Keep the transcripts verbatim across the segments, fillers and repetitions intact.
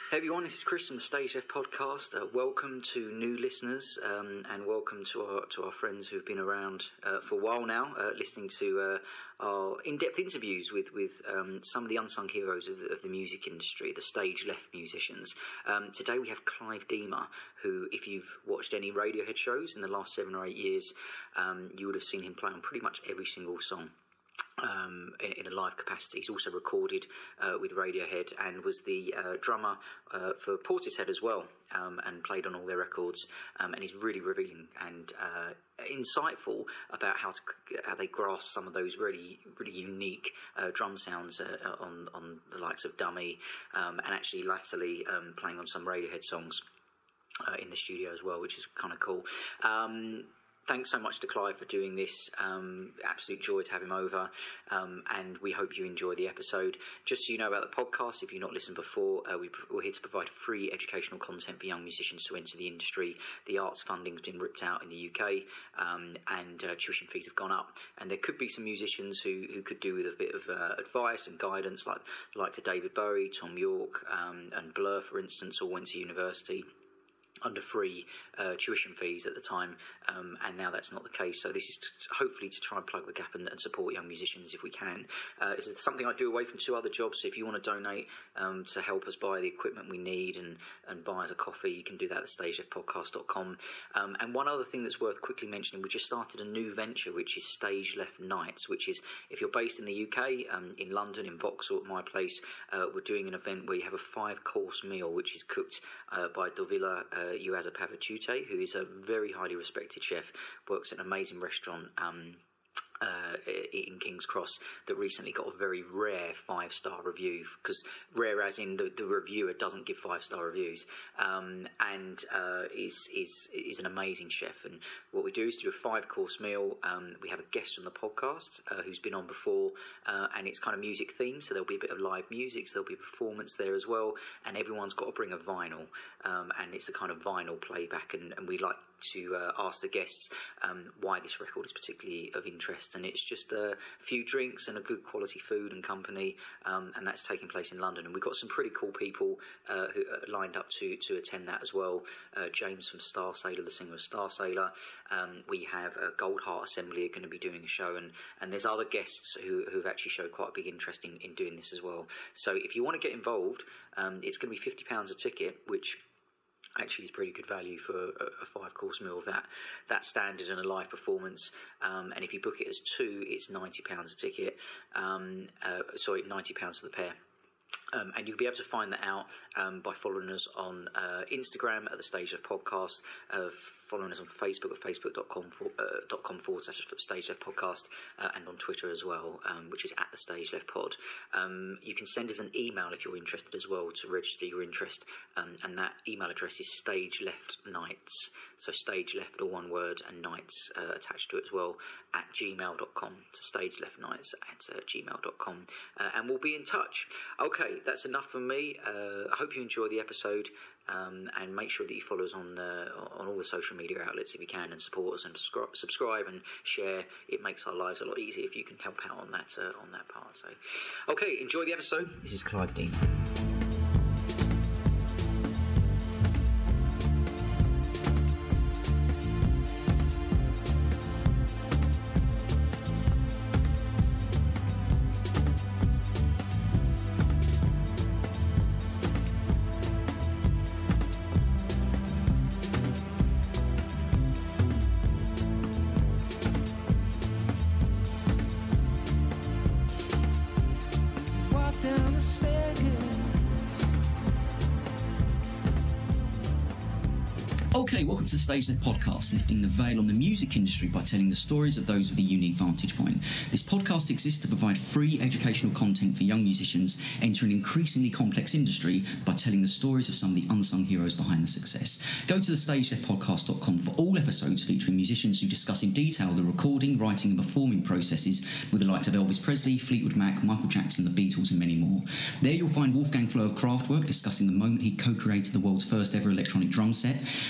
Hey everyone, this is Chris from the Stage Left podcast. Uh, welcome to new listeners um, and welcome to our to our friends who've been around uh, for a while now, uh, listening to uh, our in-depth interviews with with um, some of the unsung heroes of the, of the music industry, the Stage Left musicians. Um, today we have Clive Deamer, who, if you've watched any Radiohead shows in the last seven or eight years, um, you would have seen him play on pretty much every single song. Um, in, in a live capacity. He's also recorded uh, with Radiohead and was the uh, drummer uh, for Portishead as well, um, and played on all their records. Um, and he's really revealing and uh, insightful about how to how they grasp some of those really really unique uh, drum sounds uh, on on the likes of Dummy, um, and actually latterly um, playing on some Radiohead songs uh, in the studio as well, which is kind of cool. Um, Thanks so much to Clive for doing this. Um, absolute joy to have him over, um, and we hope you enjoy the episode. Just so you know about the podcast, if you've not listened before, uh, we, we're here to provide free educational content for young musicians to enter the industry. The arts funding's been ripped out in the U K, um, and uh, tuition fees have gone up. And there could be some musicians who, who could do with a bit of uh, advice and guidance, like like to David Bowie, Tom York, um, and Blur, for instance, all went to university under free uh, tuition fees at the time, um, and now that's not the case. So this is to, hopefully to try and plug the gap and, and support young musicians if we can. Uh, it's something I do away from two other jobs, so if you want to donate um, to help us buy the equipment we need and, and buy us a coffee, you can do that at stage left podcast dot com. Um, and one other thing that's worth quickly mentioning, we just started a new venture, which is Stage Left Nights, which is, if you're based in the U K, um, in London, in Vauxhall, at my place, uh, we're doing an event where you have a five-course meal, which is cooked uh, by Dovila uh, Uaza Pavachute, who is a very highly respected chef, works at an amazing restaurant um, uh, in King's Cross that recently got a very rare five-star review, because rare as in the, the reviewer doesn't give five-star reviews, um, and uh, is, is, is an amazing chef. And what we do is do a five-course meal. Um, we have a guest on the podcast uh, who's been on before, uh, and it's kind of music themed, so there'll be a bit of live music, so there'll be a performance there as well, and everyone's got to bring a vinyl, um, and it's a kind of vinyl playback, and, and we like to uh, ask the guests um, why this record is particularly of interest, and it's just a few drinks and a good quality food and company, um, and that's taking place in London. And we've got some pretty cool people uh, who are lined up to, to attend that as well. Uh, James from Star Sailor, the singer of Star Sailor. Um, we have uh, Goldheart Assembly are going to be doing a show, and, and there's other guests who, who've actually showed quite a big interest in, in doing this as well. So if you want to get involved, um, it's going to be fifty pounds a ticket, which actually is pretty good value for a, a five-course meal of that that standard and a live performance. Um, and if you book it as two, it's ninety pounds a ticket. Um, uh, sorry, ninety pounds for the pair. Um, and you'll be able to find that out um, by following us on uh, Instagram at the Stage Left Podcast, uh, following us on Facebook at facebook dot com for, uh, dot com forward slash Stage Left Podcast, uh, and on Twitter as well, um, which is at the Stage Left Pod. Um, you can send us an email if you're interested as well to register your interest, um, and that email address is Stage Left Nights. So Stage Left, all one word, and Nights uh, attached to it as well, at gmail dot com. So Stage Left Nights at uh, gmail dot com, uh, and we'll be in touch. Okay, that's enough from me. Uh, I hope you enjoy the episode. Um, and make sure that you follow us on uh, on all the social media outlets if you can, and support us and subscribe, subscribe and share. It makes our lives a lot easier if you can help out on that uh, on that part. So, okay, enjoy the episode. This is Clive Deamer. Okay, welcome to the Stage Left Podcast, lifting the veil on the music industry by telling the stories of those with a unique vantage point. This podcast exists to provide free educational content for young musicians entering an increasingly complex industry by telling the stories of some of the unsung heroes behind the success. Go to the stage left podcast dot com for all episodes featuring musicians who discuss in detail the recording, writing and performing processes with the likes of Elvis Presley, Fleetwood Mac, Michael Jackson, the Beatles and many more. There you'll find Wolfgang Flow of Kraftwerk discussing the moment he co-created the world's first ever electronic drum set,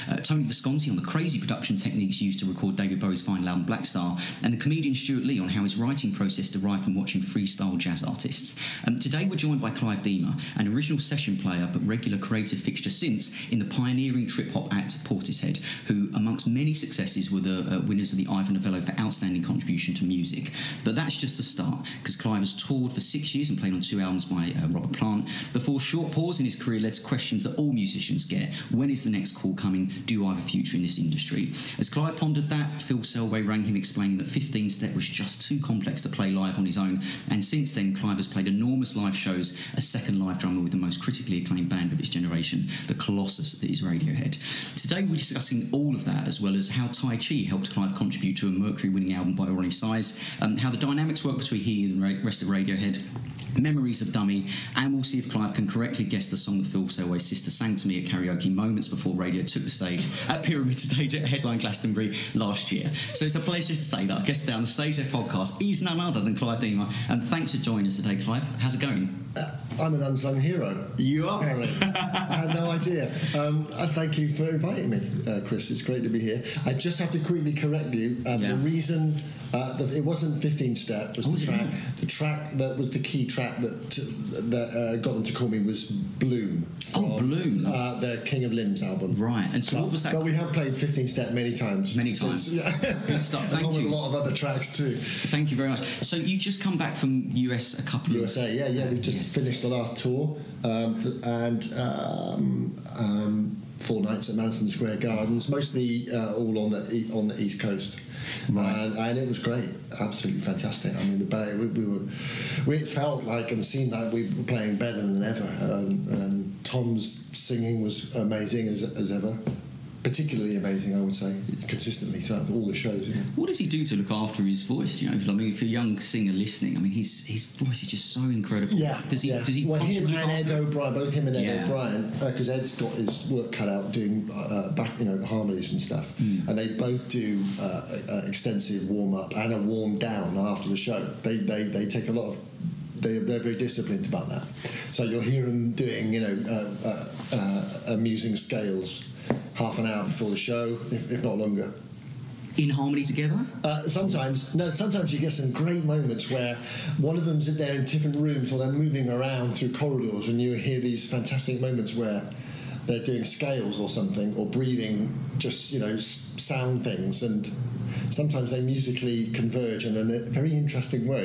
uh, Tony Visconti on the crazy production techniques used to record David Bowie's final album Black Star, and the comedian Stuart Lee on how his writing process derived from watching freestyle jazz artists. Um, today we're joined by Clive Deamer, an original session player but regular creative fixture since in the pioneering trip-hop act Portishead, who amongst many successes were the uh, winners of the Ivor Novello for outstanding contribution to music. But that's just a start, because Clive has toured for six years and played on two albums by uh, Robert Plant before a short pause in his career led to questions that all musicians get. When is the next call coming? Do I have a future in this industry? As Clive pondered that, Phil Selway rang him explaining that fifteen step was just too complex to play live on his own, and since then Clive has played enormous live shows, a second live drummer with the most critically acclaimed band of its generation, the Colossus that is Radiohead. Today we're discussing all of that, as well as how Tai Chi helped Clive contribute to a Mercury-winning album by Ronnie Size, um, how the dynamics work between he and the rest of Radiohead, memories of Dummy, and we'll see if Clive can correctly guess the song that Phil Selway's sister sang to me at karaoke moments before Radio took the stage at Pyramid Stage at Headline Glastonbury last year. So it's a pleasure to say that our guest today on the Stage Left podcast is none other than Clive Deamer, and thanks for joining us today, Clive. How's it going? Uh, I'm an unsung hero. You are? Apparently. I had no idea. Um, uh, thank you for inviting me, uh, Chris. It's great to be here. I just have to quickly correct you. Um, yeah. The reason uh, that it wasn't fifteen step was oh, the track. Yeah. The track that was the key track that that uh, got them to call me was Bloom. From, oh, Bloom. Uh, the King of Limbs album. Right. And so but, what was that? But we have played fifteen step many times. Many times. Since, yeah. Good stuff. Thank Along you. with a lot of other tracks too. Thank you very much. So you just come back from U S a couple U S A, of... U S A, yeah, yeah. We've just yeah. finished the last tour um, for, and um, um, four nights at Madison Square Gardens, mostly uh, all on the on the East Coast. Right. And, and it was great, absolutely fantastic. I mean, the band, we, we were, we felt like and seemed like we were playing better than ever. Um, and Tom's singing was amazing as, as ever. Particularly amazing, I would say, consistently throughout all the shows. Yeah. What does he do to look after his voice? You know, I mean, for a young singer listening, I mean, his his voice is just so incredible. Yeah. Does he? Yeah. Does he? Well, him and Ed after? O'Brien, both him and Ed yeah. O'Brien, because uh, Ed's got his work cut out doing uh, back, you know, harmonies and stuff, mm. and they both do uh, uh, extensive warm up and a warm down after the show. They they they take a lot of. They, they're very disciplined about that. So you'll hear them doing, you know, uh, uh, uh, amusing scales half an hour before the show, if, if not longer. In harmony together? Uh, sometimes. No, sometimes you get some great moments where one of them's there in different rooms or they're moving around through corridors, and you hear these fantastic moments where they're doing scales or something, or breathing, just, you know, s- sound things, and sometimes they musically converge in a very interesting way.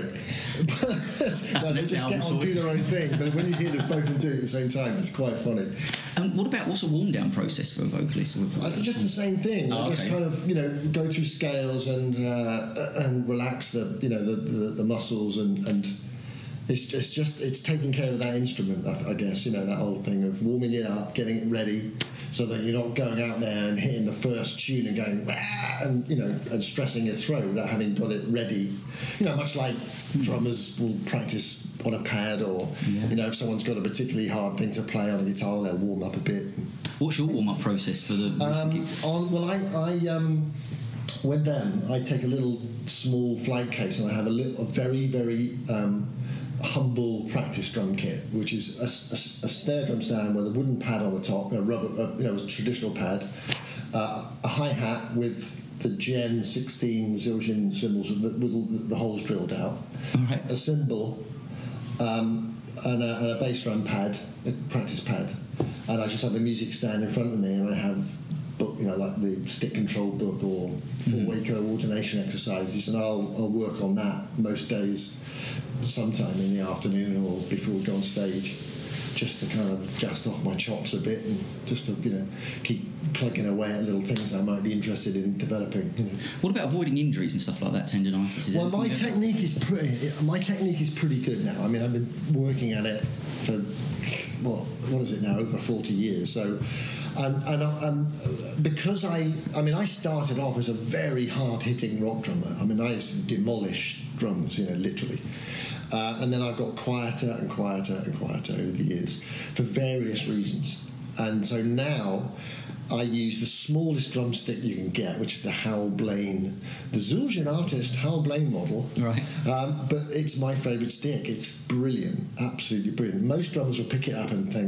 But they just get on, do their own thing, but when you hear them both of them do it at the same time, it's quite funny. And what about, what's a warm-down process for a vocalist? Uh, just the same thing. Oh, I just okay. kind of, you know, go through scales and uh, and relax the, you know, the, the, the muscles, and, and it's it's just it's taking care of that instrument, I, I guess, you know, that whole thing of warming it up, getting it ready, so that you're not going out there and hitting the first tune and going Wah! and you know and stressing your throat without having got it ready. You know, much like mm. drummers will practice on a pad, or yeah. you know, if someone's got a particularly hard thing to play on a guitar, they'll warm up a bit. What's your warm up process for the? Um, on well, I I um. with them, I take a little small flight case, and I have a, little, a very, very um, humble practice drum kit, which is a, a, a snare drum stand with a wooden pad on the top, a rubber, uh, you know, a traditional pad, uh, a hi-hat with the Gen sixteen Zildjian cymbals with, with the holes drilled out, right. a cymbal, um, and, a, and a bass drum pad, a practice pad, and I just have the music stand in front of me, and I have book, you know, like the stick control book or four-way mm. coordination exercises, and I'll, I'll work on that most days, sometime in the afternoon or before we go on stage, just to kind of dust off my chops a bit, and just to, you know, keep plugging away at little things I might be interested in developing. You know. What about avoiding injuries and stuff like that, tendinitis? Is well, my technique is pretty. My technique is pretty good now. I mean, I've been working at it for what? What is it now? Over forty years. So. And, and um, because I, I mean, I started off as a very hard-hitting rock drummer. I mean, I used to demolish drums, you know, literally. Uh, and then I got quieter and quieter and quieter over the years for various reasons. And so now I use the smallest drumstick you can get, which is the Hal Blaine, the Zildjian artist Hal Blaine model. Right. Um, but it's my favourite stick. It's brilliant, absolutely brilliant. Most drummers will pick it up and think,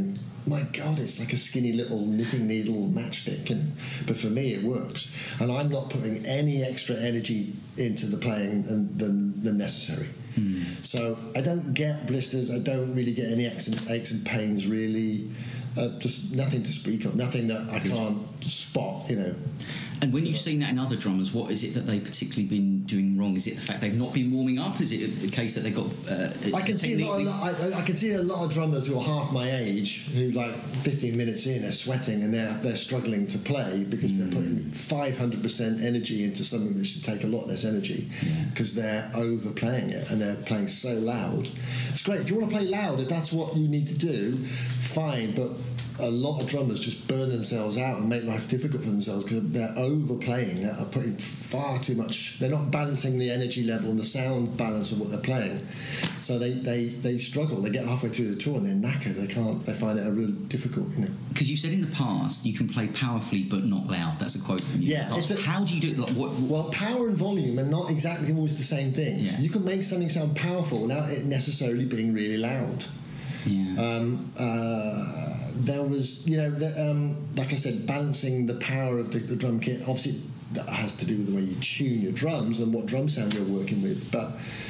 my God, it's like a skinny little knitting needle matchstick. And, but for me, it works. And I'm not putting any extra energy into the playing than, than, than necessary. Mm. So I don't get blisters. I don't really get any aches and, aches and pains, really. Uh, just nothing to speak of, nothing that I can't spot, you know. And when you've seen that in other drummers, what is it that they've particularly been doing wrong? Is it the fact they've not been warming up? Is it the case that they've got... Uh, I can see a lot of, I, I can see a lot of drummers who are half my age who, like, fifteen minutes in, are sweating and they're they're struggling to play because mm. they're putting five hundred percent energy into something that should take a lot less energy because yeah. they're overplaying it and they're playing so loud. It's great. If you want to play loud, if that's what you need to do, fine, but a lot of drummers just burn themselves out and make life difficult for themselves because they're overplaying, they're putting far too much, they're not balancing the energy level and the sound balance of what they're playing, so they, they, they struggle. They get halfway through the tour and they're knackered. They can't, they find it a real difficult, you know. Because you said in the past you can play powerfully but not loud. That's a quote from you. Yeah. It's a, how do you do it? Like, what, what? Well, power and volume are not exactly always the same things. Yeah. You can make something sound powerful without it necessarily being really loud. Yeah. Um, uh, there was, you know, the, um, like I said, balancing the power of the, the drum kit. Obviously, that has to do with the way you tune your drums and what drum sound you're working with. But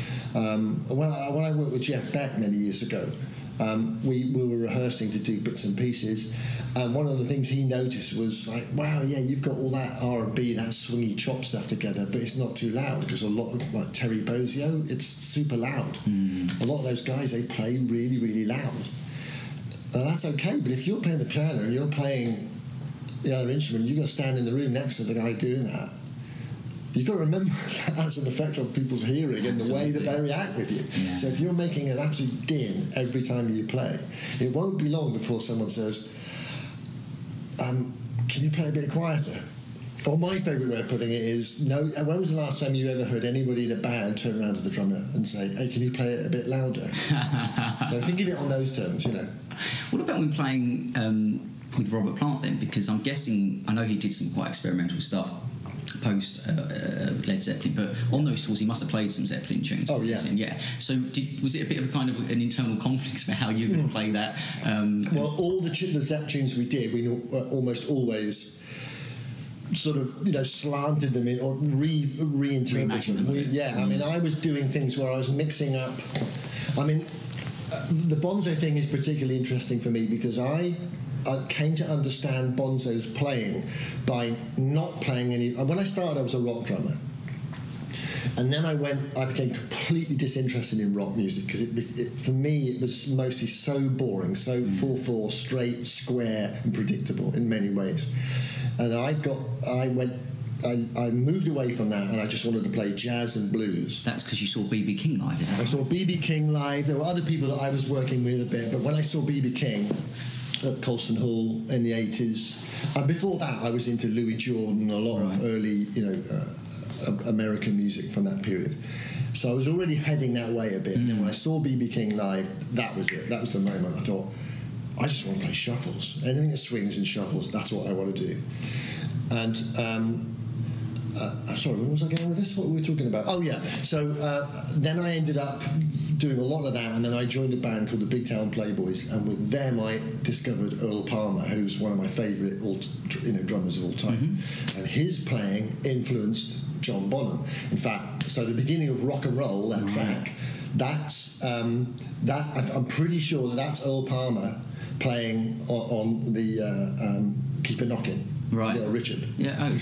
um, when, I, when I worked with Jeff Beck many years ago, um, we, we were rehearsing to do bits and pieces. And one of the things he noticed was like, wow, yeah, you've got all that R and B, that swingy chop stuff together, but it's not too loud, because a lot of, like Terry Bozzio, it's super loud. Mm. A lot of those guys, they play really, really loud. Now, that's okay, but if you're playing the piano and you're playing the other instrument, you're going to stand in the room next to the guy doing that. You've got to remember that has an effect on people's hearing and the way that they react with you. Yeah. So if you're making an absolute din every time you play, it won't be long before someone says, um, can you play a bit quieter? Or my favourite way of putting it is, no. When was the last time you ever heard anybody in a band turn around to the drummer and say, hey, can you play it a bit louder? So think of it on those terms, you know. What about when playing um, with Robert Plant then? Because I'm guessing, I know he did some quite experimental stuff post uh, uh, Led Zeppelin, but on those tours he must have played some Zeppelin tunes. Oh yeah, yeah. So did, was it a bit of a kind of an internal conflict for how you were mm. going to play that? Um, well, all the, the Zepp tunes we did, we uh, almost always sort of, you know, slanted them in or re reinterpreted them. We, yeah, mm. I mean, I was doing things where I was mixing up. I mean, uh, the Bonzo thing is particularly interesting for me because I. I came to understand Bonzo's playing by not playing any. When I started, I was a rock drummer, and then I went. I became completely disinterested in rock music because it, it, for me, it was mostly so boring, so mm. four four, straight, square, and predictable in many ways. And I got. I went. I, I moved away from that, and I just wanted to play jazz and blues. That's because you saw B B King live, is that I right? saw B B King live. There were other people that I was working with a bit, but when I saw B B King at Colston Hall in the eighties, and before that I was into Louis Jordan, a lot right. of early, you know, uh, American music from that period. So I was already heading that way a bit. Mm. And then when I saw B B King live, that was it. That was the moment I thought, I just want to play shuffles. Anything that swings and shuffles, that's what I want to do. And um, Uh, I'm sorry, where was I going with this? What were we talking about? Oh, yeah. So uh, then I ended up doing a lot of that, and then I joined a band called the Big Town Playboys, and with them I discovered Earl Palmer, who's one of my favourite all, you know, drummers of all time. Mm-hmm. And his playing influenced John Bonham. In fact, so the beginning of Rock and Roll, that mm-hmm. track, that's um, that I'm pretty sure that that's Earl Palmer playing on, on the uh, um, Keep It Knockin'. Right. Little Richard. Yeah. Oh.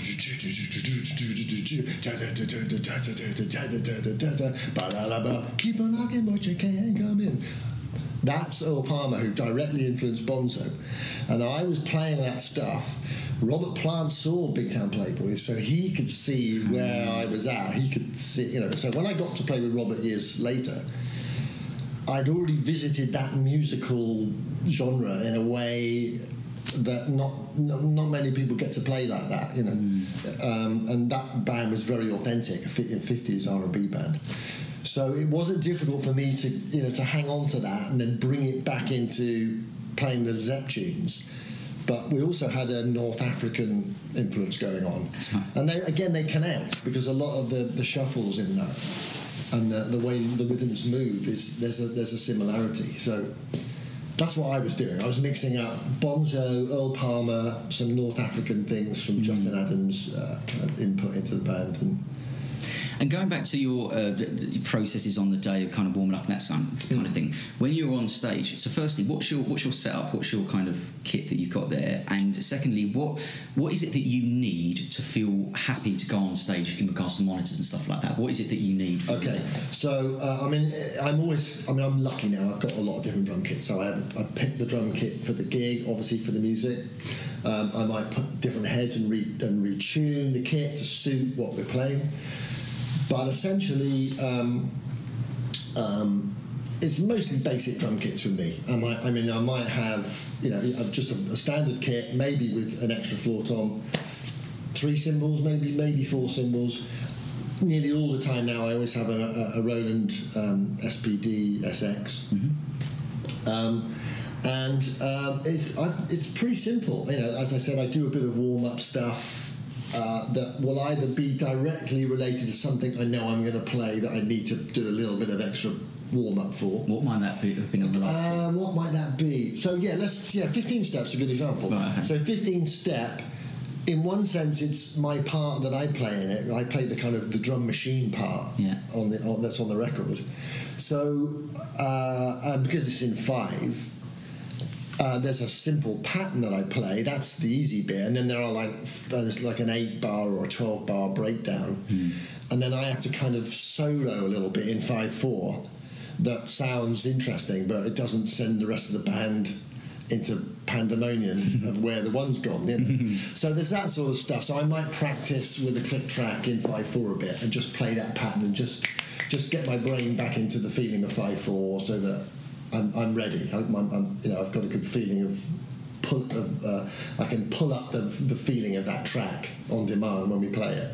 Keep on knocking, but you can't come in. That's Earl Palmer, who directly influenced Bonzo. And I was playing that stuff. Robert Plant saw Big Town Playboys, so he could see where I was at. He could see, you know. So when I got to play with Robert years later, I'd already visited that musical genre in a way that not not many people get to play like that, you know. Mm. Um, and that band was very authentic, a fifties R and B band. So it wasn't difficult for me to, you know, to hang on to that and then bring it back into playing the Zepp tunes. But we also had a North African influence going on. And they, again, they connect because a lot of the, the shuffles in that and the, the way the rhythms move is there's a there's a similarity. So that's what I was doing. I was mixing up Bonzo, Earl Palmer, some North African things from mm. Justin Adams' uh, input into the band. And, And going back to your uh, processes on the day of kind of warming up and that kind of thing, when you're on stage, so firstly, what's your what's your setup? What's your kind of kit that you've got there? And secondly, what what is it that you need to feel happy to go on stage in regards to monitors and stuff like that? What is it that you need? Okay, so uh, I mean, I'm always, I mean, I'm lucky now. I've got a lot of different drum kits. So I have, I picked the drum kit for the gig, obviously for the music. Um, I might put different heads and re and retune the kit to suit what we're playing. But essentially, um, um, it's mostly basic drum kits for me. I might, I mean, I might have, you know, just a, a standard kit, maybe with an extra floor tom, three cymbals, maybe, maybe four cymbals. Nearly all the time now, I always have a, a, a Roland um, S P D S X. Mm-hmm. um, and um, it's, I, it's pretty simple. You know, as I said, I do a bit of warm-up stuff. Uh, that will either be directly related to something I know I'm going to play that I need to do a little bit of extra warm-up for. What might that be? Have been on the last um, what might that be? So yeah, let's yeah, fifteen step's a good example. Right, okay. So fifteen step, in one sense, it's my part that I play in it. I play the kind of the drum machine part yeah. on the on, that's on the record. So uh, and because it's in five. Uh, there's a simple pattern that I play. That's the easy bit, and then there are like there's like an eight bar or a twelve bar breakdown, mm. and then I have to kind of solo a little bit in five four. That sounds interesting, but it doesn't send the rest of the band into pandemonium of where the one's gone. You know? So there's that sort of stuff. So I might practice with a click track in five four a bit and just play that pattern and just just get my brain back into the feeling of five four, so that I'm, I'm ready. I'm, I'm, you know, I've got a good feeling of, pull, of uh, I can pull up the, the feeling of that track on demand when we play it.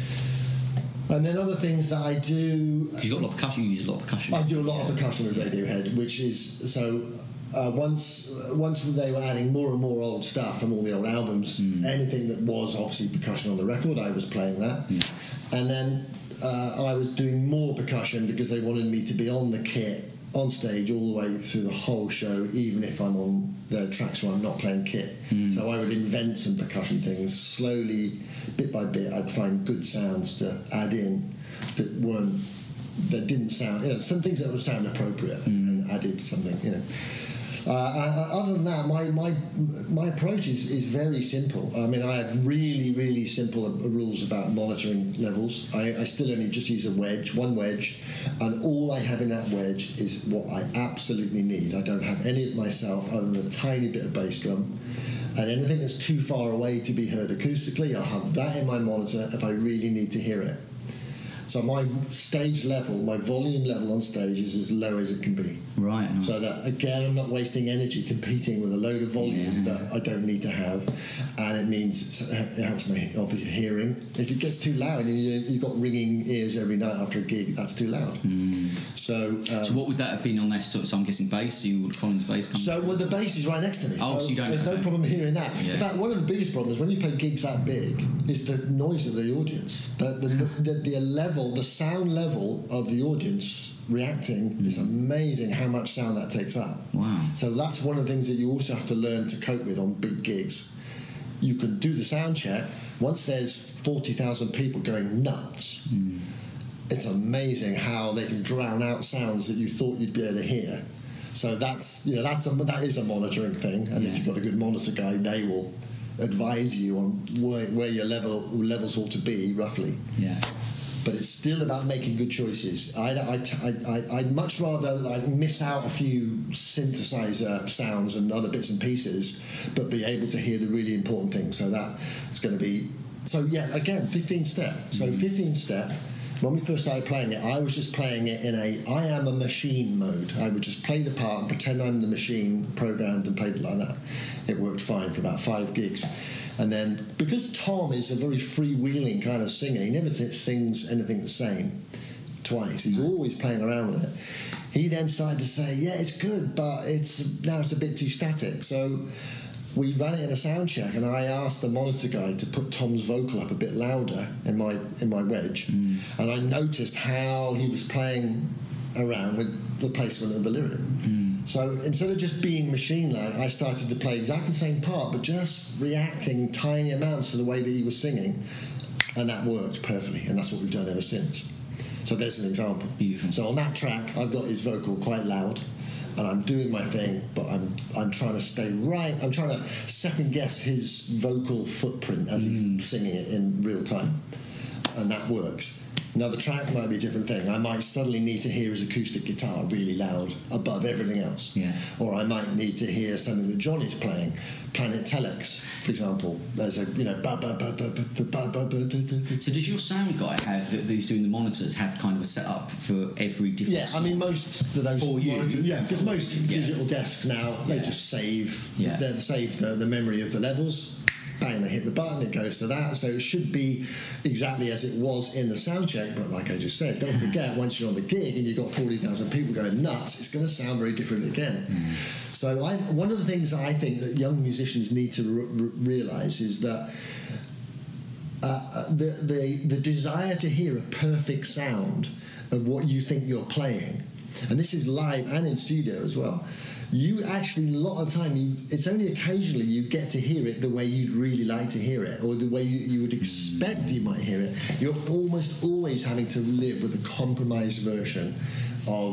And then other things that I do. You got a lot of percussion. You use a lot of percussion. I do a lot of percussion with Radiohead, which is so. Uh, once once they were adding more and more old stuff from all the old albums, mm. anything that was obviously percussion on the record, I was playing that. Mm. And then uh, I was doing more percussion because they wanted me to be on the kit on stage all the way through the whole show, even if I'm on the tracks where I'm not playing kit. Mm. So I would invent some percussion things slowly, bit by bit. I'd find good sounds to add in that weren't, that didn't sound, you know, some things that would sound appropriate, mm. and added something, you know. Uh, uh, other than that, my my my approach is, is very simple. I mean, I have really, really simple uh, rules about monitoring levels. I, I still only just use a wedge, one wedge, and all I have in that wedge is what I absolutely need. I don't have any of it myself other than a tiny bit of bass drum. And anything that's too far away to be heard acoustically, I'll have that in my monitor if I really need to hear it. So my stage level, my volume level on stage is as low as it can be. Right. Nice. So that, again, I'm not wasting energy competing with a load of volume yeah. that I don't need to have. And it means it helps my obviously hearing. If it gets too loud and you, you've got ringing ears every night after a gig, that's too loud. Mm. So um, so what would that have been on there? So I'm guessing bass? So you would Collins bass come So, well, the bass is right next to me. Oh, so, so you don't there's no that. problem hearing that. Yeah. In fact, one of the biggest problems when you play gigs that big is the noise of the audience. The, the, the, the level, the sound level of the audience reacting mm. is amazing how much sound that takes up. Wow. So that's one of the things that you also have to learn to cope with on big gigs. You can do the sound check. Once there's forty thousand people going nuts, mm. it's amazing how they can drown out sounds that you thought you'd be able to hear. So that's, you know, that's a, that is a monitoring thing. And yeah. if you've got a good monitor guy, they will advise you on where, where your level levels ought to be, roughly. Yeah. But it's still about making good choices. I, I, I, I'd much rather like miss out a few synthesizer sounds and other bits and pieces, but be able to hear the really important things. So that's going to be... So, yeah, again, fifteen step. So mm-hmm. fifteen step, when we first started playing it, I was just playing it in a I am a machine mode. I would just play the part and pretend I'm the machine, programmed and played it like that. It worked fine for about five gigs. And then, because Tom is a very freewheeling kind of singer, he never sings anything the same twice. He's always playing around with it. He then started to say, yeah, it's good, but it's now it's a bit too static. So we ran it in a sound check, and I asked the monitor guy to put Tom's vocal up a bit louder in my in my wedge. Mm. And I noticed how he was playing around with the placement of the lyric. Mm. So instead of just being machine-like, I started to play exactly the same part, but just reacting tiny amounts to the way that he was singing, and that worked perfectly, and that's what we've done ever since. So there's an example. Beautiful. So on that track, I've got his vocal quite loud, and I'm doing my thing, but I'm I'm trying to stay right. I'm trying to second guess his vocal footprint as he's mm. singing it in real time, and that works. Now the track might be a different thing. I might suddenly need to hear his acoustic guitar really loud above everything else. Yeah. Or I might need to hear something that Johnny's playing, Planet Telex, for example. There's a, you know, ba ba ba ba ba ba ba ba. So does your sound guy have, who's doing the monitors, have kind of a setup for every different Yeah, song? I mean, most of those For you. monitors, yeah, because most Yeah. digital desks now, they Yeah. just save, Yeah. they save the, the memory of the levels. Bang, they hit the button, it goes to that. So it should be exactly as it was in the sound check. But like I just said, don't forget, once you're on the gig and you've got forty thousand people going nuts, it's going to sound very different again. Mm. So I, one of the things that I think that young musicians need to r- r- realise is that uh, the, the the desire to hear a perfect sound of what you think you're playing, and this is live and in studio as well, you actually, a lot of the time, you, it's only occasionally you get to hear it the way you'd really like to hear it, or the way you, you would expect you might hear it. You're almost always having to live with a compromised version of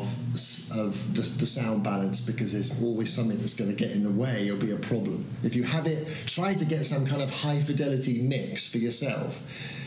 of the, the sound balance, because there's always something that's going to get in the way or be a problem. If you have it, try to get some kind of high fidelity mix for yourself.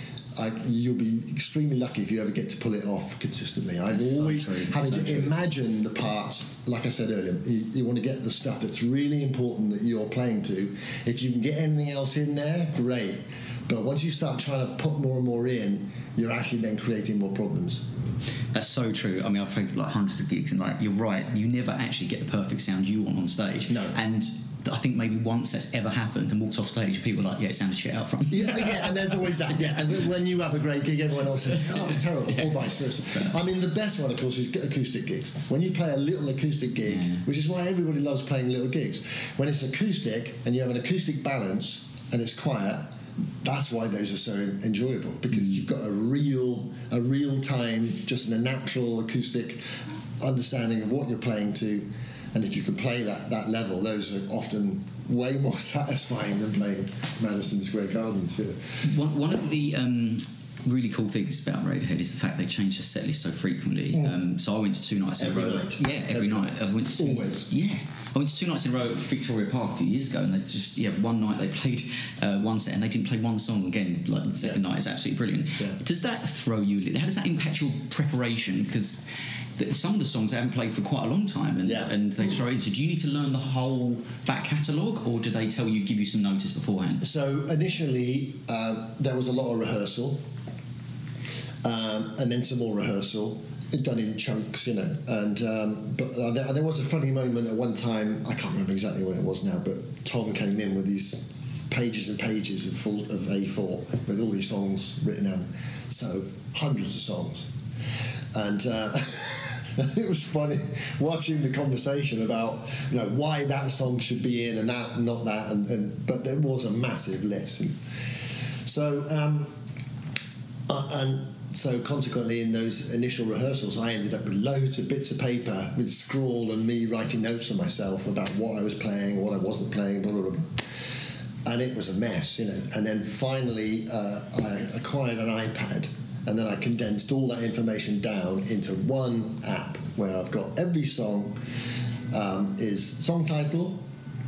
I, you'll be extremely lucky if you ever get to pull it off consistently. I'm That's always so true. having so to true. imagine the parts. Like I said earlier, you, you want to get the stuff that's really important that you're playing to. If you can get anything else in there, great. But once you start trying to put more and more in, you're actually then creating more problems. That's so true. I mean, I've played like hundreds of gigs, and like you're right, you never actually get the perfect sound you want on stage. No. And I think maybe once that's ever happened and walked off stage, people are like, yeah, it sounded shit out front. Yeah, yeah, and there's always that. Yeah, and then when you have a great gig, everyone else says, "Oh, it was terrible," Yeah. or vice versa. I mean, the best one, of course, is acoustic gigs. When you play a little acoustic gig, Yeah. which is why everybody loves playing little gigs. When it's acoustic and you have an acoustic balance and it's quiet, that's why those are so enjoyable, because mm. you've got a real, a real time, just a natural acoustic understanding of what you're playing to. And if you can play that, that level, those are often way more satisfying than playing Madison Square Garden. Sure. One, one of the um, really cool things about Radiohead is the fact they change their set list so frequently. Mm. Um, so I went to two nights every in a row. Night. Yeah, every, every night. I went to two, Always. Yeah. I went to two nights in a row at Victoria Park a few years ago, and they just, yeah, one night they played uh, one set and they didn't play one song again. Like the second yeah. night is absolutely brilliant. Yeah. Does that throw you a little? How does that impact your preparation? Because some of the songs I haven't played for quite a long time, and, yeah. and they throw it in. So do you need to learn the whole back catalogue, or do they tell you, give you some notice beforehand? So initially uh, there was a lot of rehearsal, um, and then some more rehearsal, done in chunks, you know. And um, but uh, there, there was a funny moment at one time. I can't remember exactly when it was now, but Tom came in with these pages and pages of full of A four with all these songs written down. So hundreds of songs, and. Uh, It was funny watching the conversation about, you know, why that song should be in and that, not that, and, and but there was a massive list. And so, um, uh, and so consequently, in those initial rehearsals, I ended up with loads of bits of paper with scrawl and me writing notes for myself about what I was playing, what I wasn't playing, blah blah blah. And it was a mess, you know. And then finally, uh, I acquired an iPad. And then I condensed all that information down into one app where I've got every song um, is song title,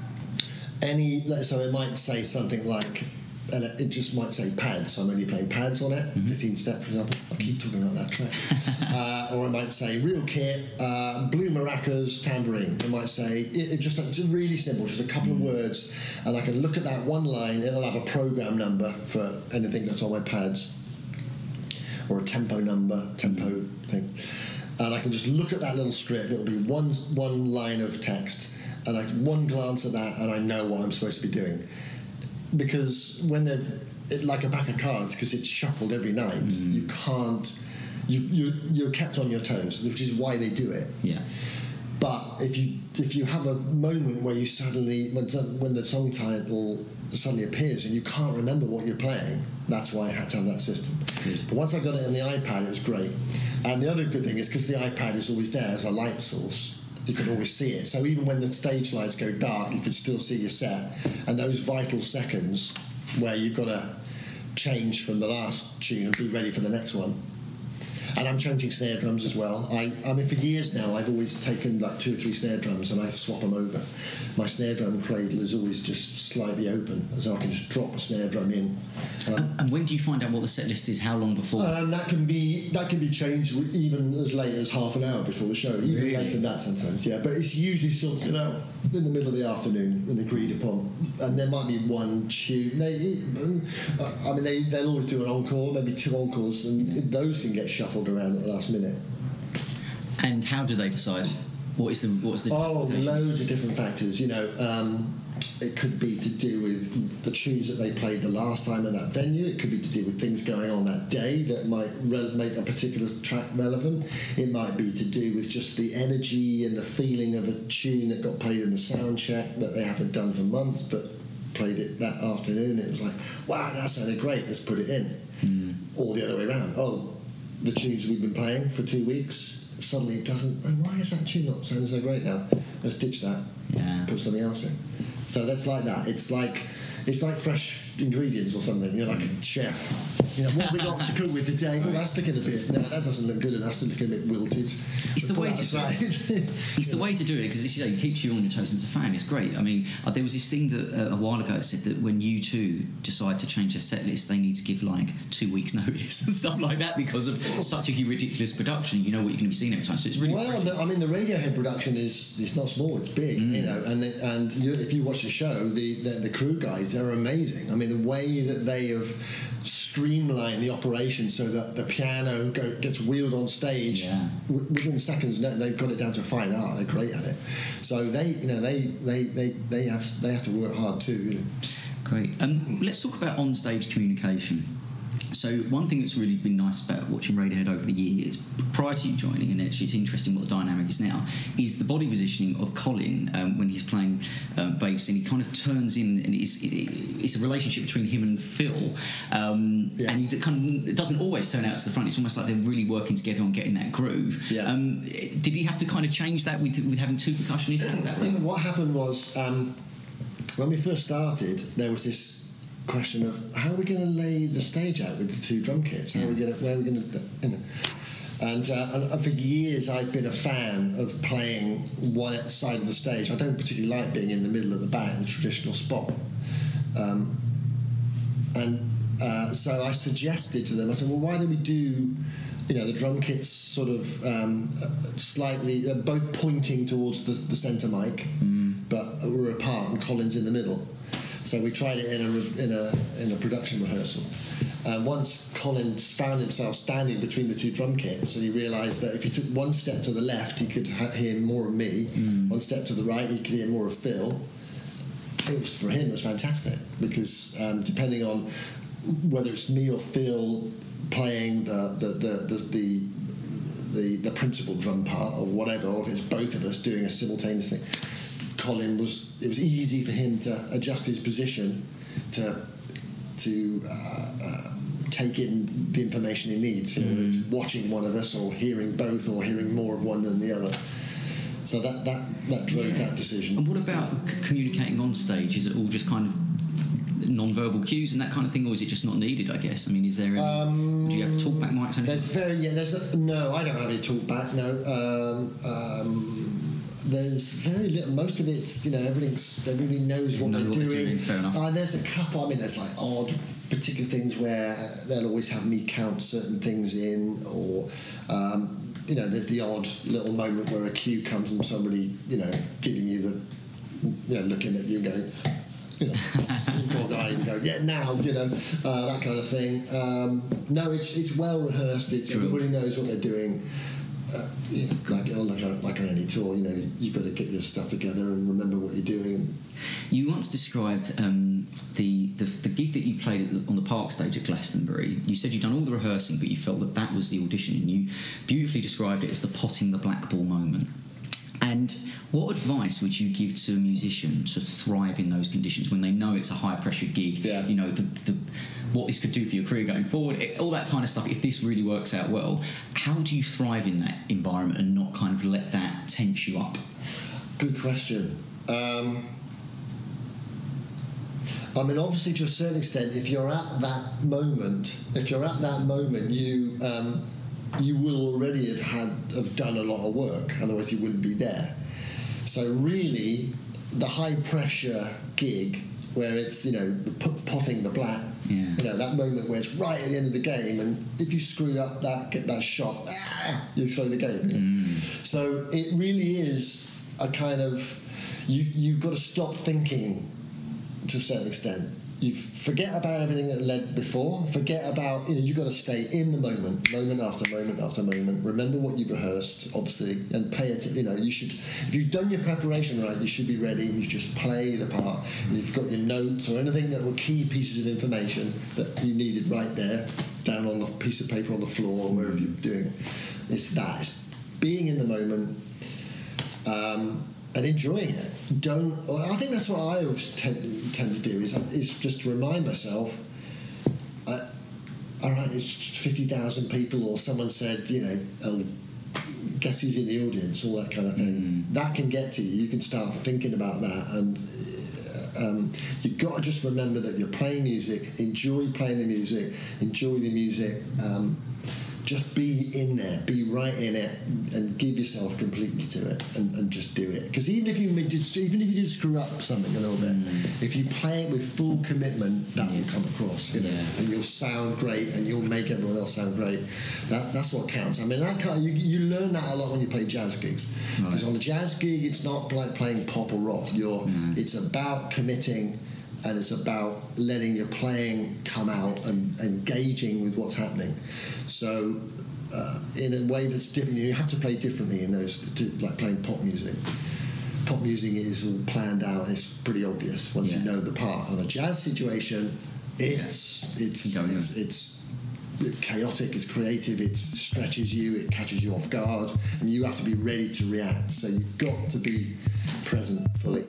any, so it might say something like, and it just might say pads, so I'm only playing pads on it, mm-hmm. fifteen step, for example. I keep talking about that track. uh, or it might say real kit, uh, blue maracas, tambourine. It might say, it, it just it's really simple, just a couple mm-hmm. of words, and I can look at that one line, it'll have a program number for anything that's on my pads, or a tempo number, tempo mm-hmm. thing. And I can just look at that little strip. It'll be one one line of text, and I one glance at that, and I know what I'm supposed to be doing. Because when they're it, like a pack of cards, because it's shuffled every night, mm-hmm. you can't. You you you're kept on your toes, which is why they do it. Yeah. But if you if you have a moment where you suddenly when the, when the song title suddenly appears and you can't remember what you're playing, that's why I had to have that system. Good. But once I got it on the iPad, it was great. And the other good thing is because the iPad is always there as a light source, you could always see it. So even when the stage lights go dark, you could still see your set. And those vital seconds where you've got to change from the last tune and be ready for the next one. And I'm changing snare drums as well. I, I mean, for years now, I've always taken like two or three snare drums and I swap them over. My snare drum cradle is always just slightly open, so I can just drop a snare drum in. And, and, and when do you find out what the set list is? How long before? Um, that can be that can be changed even as late as half an hour before the show. Even really? later than that sometimes, yeah. But it's usually sorted out in the middle of the afternoon and agreed upon. And there might be one tune. They, I mean, they, they'll always do an encore, maybe two encores, and yeah. those can get shuffled around at the last minute. And how do they decide? What is the what's the? Oh, loads of different factors. You know, um, it could be to do with the tunes that they played the last time in that venue. It could be to do with things going on that day that might re- make a particular track relevant. It might be to do with just the energy and the feeling of a tune that got played in the sound check that they haven't done for months, but played it that afternoon. It was like, wow, that sounded great. Let's put it in. Mm. Or the other way around. Oh, the tunes we've been playing for two weeks. Suddenly it doesn't. Oh, why is that tune not sounding so great now? Let's ditch that. Yeah. Put something else in. So that's like that. It's like it's like fresh ingredients or something. You know, like a chef. You know, what have we got to cook with today? Oh, that's looking a bit. No, that doesn't look good enough. That's looking a bit wilted. It's the way to do it. It's the way to do it because, as you say, it keeps you on your toes. And as a fan, it's great. I mean, uh, there was this thing that uh, a while ago it said that when you two decide to change their set list, they need to give like two weeks' notice and stuff like that because of such a ridiculous production. You know what you're going to be seeing every time. So it's really well. The, I mean, the Radiohead production is it's not small. It's big. Mm. You know, and the, and you, if you watch the show, the, the the crew guys, they're amazing. I mean, the way that they have streamlined the operation so that the piano go, gets wheeled on stage yeah. w- within seconds. They've got it down to fine art. They're great at it. So they, you know, they they, they, they have they have to work hard too. You know. Great. Um, let's talk about on-stage communication. So one thing that's really been nice about watching Radiohead over the years, prior to you joining, and actually it's interesting what the dynamic is now, is the body positioning of Colin um, when he's playing um, bass, and he kind of turns in, and it's, it, it's a relationship between him and Phil, um, yeah. and he kind of, it doesn't always turn out to the front. It's almost like they're really working together on getting that groove. Yeah. Um, did he have to kind of change that with, with having two percussionists? That what happened was, um, when we first started, there was this question of how are we going to lay the stage out with the two drum kits? How are we going to, where are we going to, you know? And, uh, and, and for years I've been a fan of playing one side of the stage. I don't particularly like being in the middle of the band, the traditional spot. Um, and uh, so I suggested to them, I said, well, why don't we do, you know, the drum kits sort of um, slightly, uh, both pointing towards the, the centre mic, mm. but we're apart and Colin's in the middle. So we tried it in a in a in a production rehearsal. And once Colin found himself standing between the two drum kits, and he realised that if he took one step to the left, he could ha- hear more of me. Mm. One step to the right, he could hear more of Phil. It was, for him, it was fantastic because um, depending on whether it's me or Phil playing the the the the, the the the principal drum part or whatever, or if it's both of us doing a simultaneous thing, Colin was, it was easy for him to adjust his position to to uh, uh, take in the information he needs, you know, whether it's watching one of us or hearing both or hearing more of one than the other. So that that, that drove yeah. that decision. And what about c- communicating on stage? Is it all just kind of non-verbal cues and that kind of thing, or is it just not needed, I guess? I mean, is there any, um, do you have talkback mics? There's very, yeah, there's, no, I don't have any talkback, no. Um, um, There's very little. Most of it's, you know, everything's, everybody knows what, know they're, what doing. they're doing. Fair enough. Uh, there's a couple. I mean, there's like odd particular things where they'll always have me count certain things in, or um, you know, there's the odd little moment where a cue comes and somebody, you know, giving you the, you know, looking at you going, you know, God, I go, yeah, now, you know, uh, that kind of thing. Um, no, it's it's well rehearsed. It's True. Everybody knows what they're doing. Uh, you know, like, like, like on any tour, you know, you've got to get your stuff together and remember what you're doing. You once described um, the, the the gig that you played at the, on the Park stage at Glastonbury. You said you'd done all the rehearsing, but you felt that that was the audition, and you beautifully described it as the potting the black ball moment. And what advice would you give to a musician to thrive in those conditions when they know it's a high pressure gig? Yeah. You know, the, the what this could do for your career going forward, it, all that kind of stuff. If this really works out well, how do you thrive in that environment and not kind of let that tense you up? Good question. Um, I mean, obviously, to a certain extent, if you're at that moment, if you're at that moment, you um, you will already have had have done a lot of work. Otherwise, you wouldn't be there. So really, the high pressure gig where it's, you know, the potting the black, yeah. you know, that moment where it's right at the end of the game, and if you screw up that get that shot, ah, you throw the game. You know? Mm. So it really is a kind of you you've got to stop thinking to a certain extent. You forget about everything that led before. Forget about, you know, you've got to stay in the moment, moment after moment after moment. Remember what you've rehearsed, obviously, and pay it. You know, you should, if you've done your preparation right, you should be ready. You just play the part. And if you've got your notes or anything that were key pieces of information that you needed right there, down on the piece of paper on the floor or wherever you're doing, it's that. It's being in the moment. Um, And enjoying it. Don't. I think that's what I always tend, tend to do. Is is just to remind myself. Uh, all right, it's fifty thousand people, or someone said, you know, oh, guess who's in the audience, all that kind of thing. Mm. That can get to you. You can start thinking about that, and um, you've got to just remember that you're playing music. Enjoy playing the music. Enjoy the music. Um, Just be in there, be right in it, and give yourself completely to it, and, and just do it. Because even if you did, even if you did screw up something a little bit, mm. if you play it with full commitment, that yeah. will come across, you know, yeah. and you'll sound great, and you'll make everyone else sound great. That that's what counts. I mean, that kind of, you you learn that a lot when you play jazz gigs. Because right. on a jazz gig, it's not like playing pop or rock. You're, mm. it's about committing. And it's about letting your playing come out and engaging with what's happening. So, uh, in a way that's different, you have to play differently in those, like playing pop music. Pop music is all planned out. It's pretty obvious once yeah. you know the part. On a jazz situation, it's it's it's, it's chaotic. It's creative. It stretches you. It catches you off guard, and you have to be ready to react. So you've got to be present fully.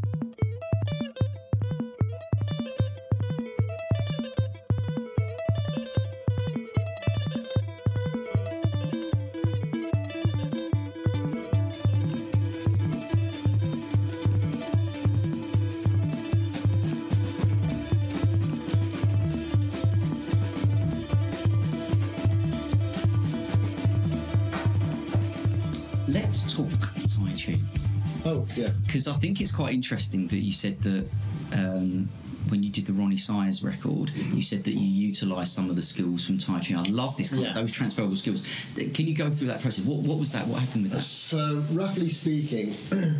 Let's talk Tai Chi. Oh, yeah. Because I think it's quite interesting that you said that um, when you did the Ronnie Sires record, you said that you utilised some of the skills from Tai Chi. I love this, yeah. those transferable skills. Can you go through that process? What, what was that? What happened with that? So, roughly speaking,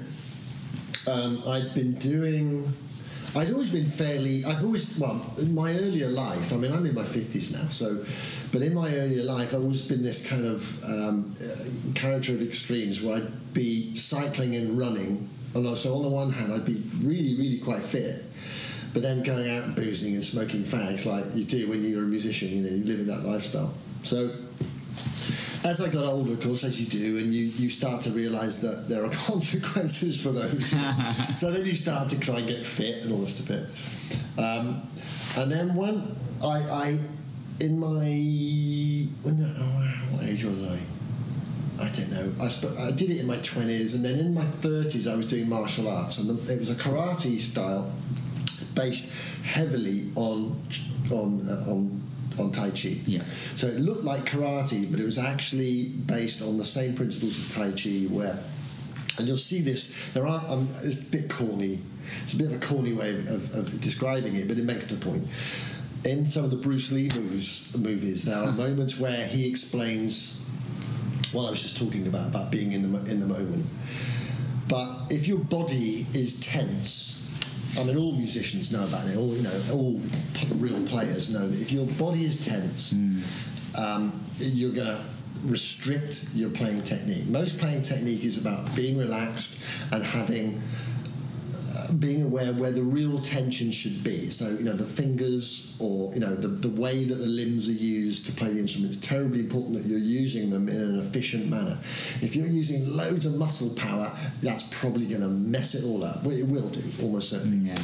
um, I'd been doing... I'd always been fairly... I've always... Well, in my earlier life... I mean, I'm in my fifties now, so... But in my earlier life, I've always been this kind of um, uh, character of extremes where I'd be cycling and running. And so on the one hand, I'd be really, really quite fit. But then going out and boozing and smoking fags like you do when you're a musician, you know, you live in that lifestyle. So... As I got older, of course, as you do, and you, you start to realise that there are consequences for those. So then you start to try and get fit and all the rest of it. Um, and then when I, I in my, when, oh, what age was I? I don't know. I, sp- I did it in my twenties, and then in my thirties I was doing martial arts, and the, it was a karate style based heavily on on uh, on. on Tai Chi. Yeah. So it looked like karate, but it was actually based on the same principles of Tai Chi, where, and you'll see this, there are, um, it's a bit corny, it's a bit of a corny way of, of, of describing it, but it makes the point. In some of the Bruce Lee movies, movies there are moments where he explains what I was just talking about, about being in the in the moment. But if your body is tense, I mean, all musicians know about it. All you know, all real players know that if your body is tense, mm. um, you're going to restrict your playing technique. Most playing technique is about being relaxed and having uh, being aware where the real tension should be. So, you know, the fingers or, you know, the, the way that the limbs are used to play the instrument is terribly important that you're using them in an efficient manner. If you're using loads of muscle power, that's probably going to mess it all up. Well, it will do, almost certainly. Yeah.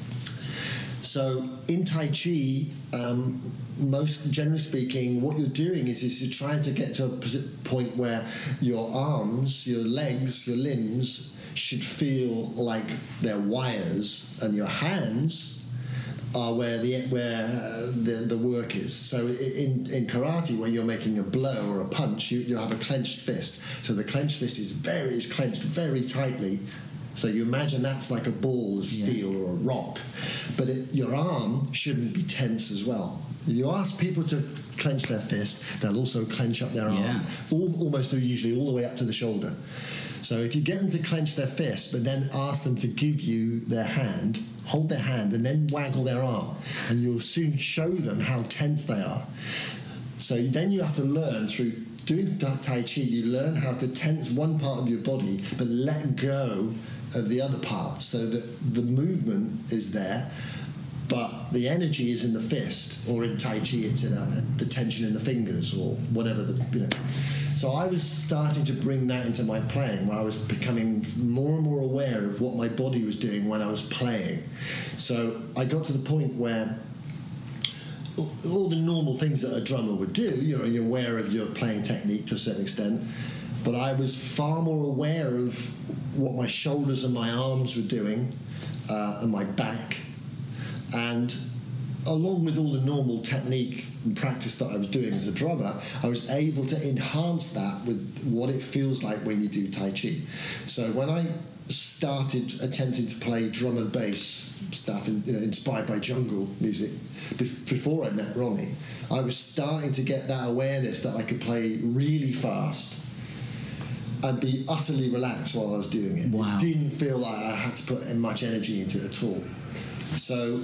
So in Tai Chi, um, most generally speaking, what you're doing is, is you're trying to get to a point where your arms, your legs, your limbs should feel like they're wires, and your hands are where the where the, the work is. So in, in karate, when you're making a blow or a punch, you, you have a clenched fist. So the clenched fist is very is clenched very tightly. So you imagine that's like a ball of steel yeah. or a rock. But it, your arm shouldn't be tense as well. If you ask people to clench their fist, they'll also clench up their yeah. arm, all, almost usually all the way up to the shoulder. So if you get them to clench their fist, but then ask them to give you their hand, hold their hand, and then waggle their arm, and you'll soon show them how tense they are. So then you have to learn through doing Tai Chi, you learn how to tense one part of your body, but let go of the other part, so that the movement is there, but the energy is in the fist, or in Tai Chi it's in a, the tension in the fingers, or whatever the, you know. So I was starting to bring that into my playing, where I was becoming more and more aware of what my body was doing when I was playing. So I got to the point where all the normal things that a drummer would do, you know, you're aware of your playing technique to a certain extent, but I was far more aware of what my shoulders and my arms were doing, uh, and my back, and along with all the normal technique and practice that I was doing as a drummer, I was able to enhance that with what it feels like when you do Tai Chi. So when I started attempting to play drum and bass stuff, in, you know, inspired by jungle music, before I met Ronnie, I was starting to get that awareness that I could play really fast and be utterly relaxed while I was doing it. Wow. It didn't feel like I had to put much energy into it at all. So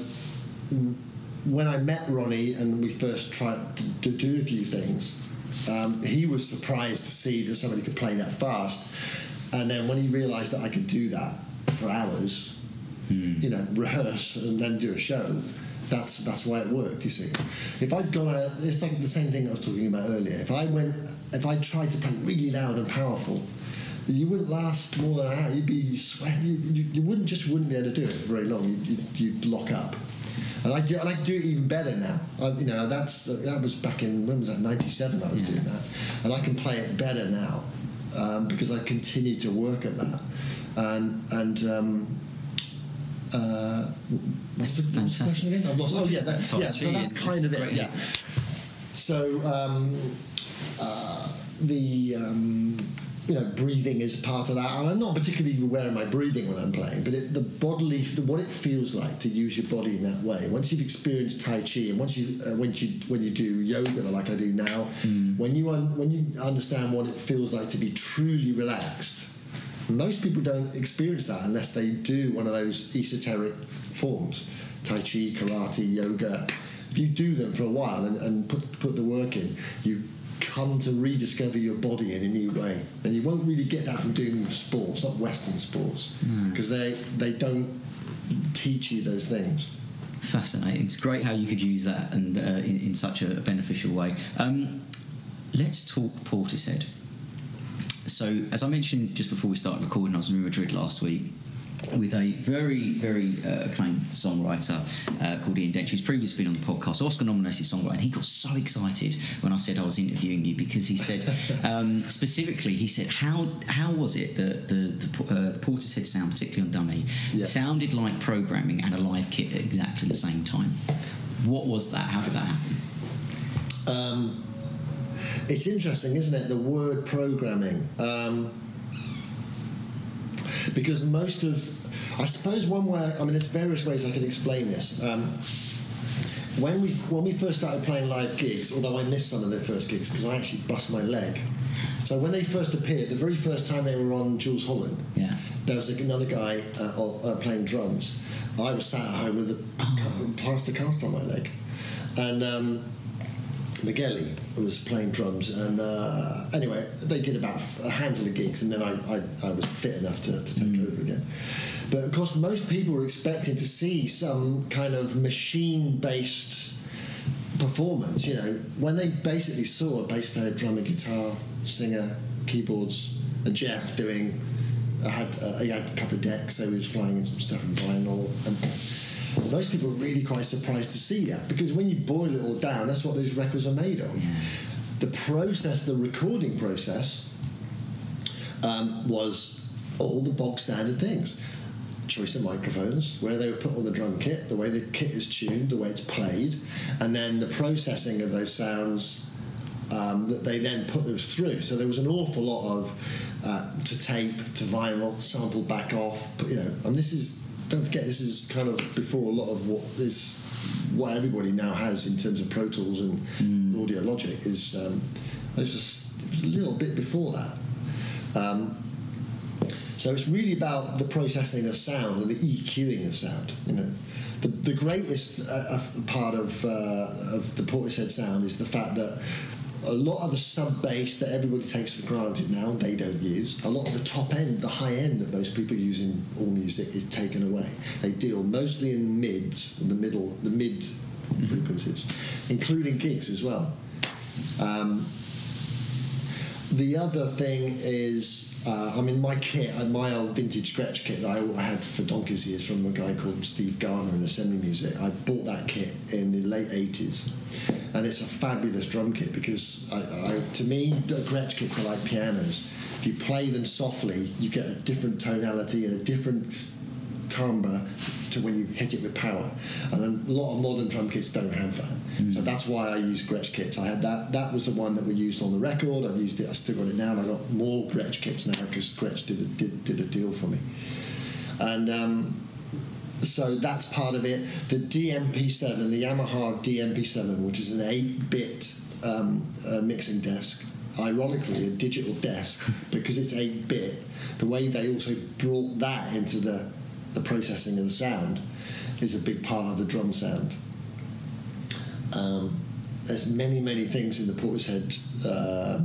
when I met Ronnie and we first tried to, to do a few things, um, he was surprised to see that somebody could play that fast. And then when he realised that I could do that for hours, hmm. you know, rehearse and then do a show, that's that's why it worked, you see. If I'd gone out, it's like the same thing I was talking about earlier. If I went, if I tried to play really loud and powerful, you wouldn't last more than an hour. You'd be sweating. You, you, you wouldn't just wouldn't be able to do it very long. You'd, you'd, you'd lock up. And I do, and I do it even better now. I, you know, that's that was back in, when was that? ninety-seven. I was yeah. doing that, and I can play it better now um, because I continue to work at that. And and um, uh, what's the, what's the question again? I've lost. Oh yeah, that, yeah. So that's kind of it. Yeah. So um, uh, the. Um, You know, breathing is part of that, and I'm not particularly aware of my breathing when I'm playing, but it, the bodily, the, what it feels like to use your body in that way. Once you've experienced Tai Chi, and once you, uh, when you, when you do yoga, like I do now, mm. when you un, when you understand what it feels like to be truly relaxed, most people don't experience that unless they do one of those esoteric forms, Tai Chi, karate, yoga. If you do them for a while and, and put put the work in, you come to rediscover your body in a new way, and you won't really get that from doing sports, not Western sports, because mm. they they don't teach you those things. Fascinating. It's great how you could use that and uh, in, in such a beneficial way. Um, let's talk Portishead. So, as I mentioned just before we started recording, I was in Madrid last week with a very, very uh, acclaimed songwriter uh, called Ian Dench, who's previously been on the podcast, Oscar-nominated songwriter, and he got so excited when I said I was interviewing you, because he said, um, specifically, he said, how how was it that the, the, uh, the Portishead sound, particularly on Dummy, yeah. sounded like programming and a live kit at exactly the same time? What was that? How did that happen? Um, it's interesting, isn't it, the word programming? Um, Because most of, I suppose one way, I mean, there's various ways I can explain this. Um, when we when we first started playing live gigs, although I missed some of their first gigs because I actually bust my leg. So when they first appeared, the very first time they were on Jules Holland, yeah. there was another guy uh, uh, playing drums. I was sat at home with a oh. plaster cast on my leg. And um, McGelly was playing drums, and uh, anyway, they did about a handful of gigs, and then I, I, I was fit enough to, to take mm. over again. But of course, most people were expecting to see some kind of machine-based performance. You know, when they basically saw a bass player, drummer, guitar, singer, keyboards, and Jeff doing. I had uh, he had a couple of decks, so he was flying in some stuff in vinyl, and most people were really quite surprised to see that, because when you boil it all down, that's what those records are made of. The process, the recording process, um, was all the bog standard things. Choice of microphones, where they were put on the drum kit, the way the kit is tuned, the way it's played, and then the processing of those sounds um, that they then put those through. So there was an awful lot of uh, to tape, to vinyl, sample back off, but, you know, and this is, don't forget, this is kind of before a lot of what is what everybody now has in terms of Pro Tools and mm. Audio Logic is um, it was just it was a little bit before that. Um, so it's really about the processing of sound and the EQing of sound. You know, the the greatest uh, part of uh, of the Portishead sound is the fact that a lot of the sub bass that everybody takes for granted now, they don't use. A lot of the top end, the high end that most people use in all music is taken away. They deal mostly in mids, the middle, the mid mm-hmm. frequencies, including gigs as well. Um, the other thing is, uh, I mean, my kit, my old vintage Gretsch kit that I had for donkey's years from a guy called Steve Garner in Assembly Music. I bought that kit in the late eighties, and it's a fabulous drum kit because, I, I, to me, Gretsch kits are like pianos. If you play them softly, you get a different tonality and a different timbre to when you hit it with power, and a lot of modern drum kits don't have that. Mm. So that's why I use Gretsch kits. I had that. That was the one that we used on the record. I've used it. I still got it now, and I got more Gretsch kits now because Gretsch did a, did, did a deal for me. And um, so that's part of it. The D M P seven, the Yamaha D M P seven, which is an eight-bit um, uh, mixing desk. Ironically, a digital desk because it's eight-bit. The way they also brought that into the the processing of the sound is a big part of the drum sound. Um, there's many, many things in the Portishead uh,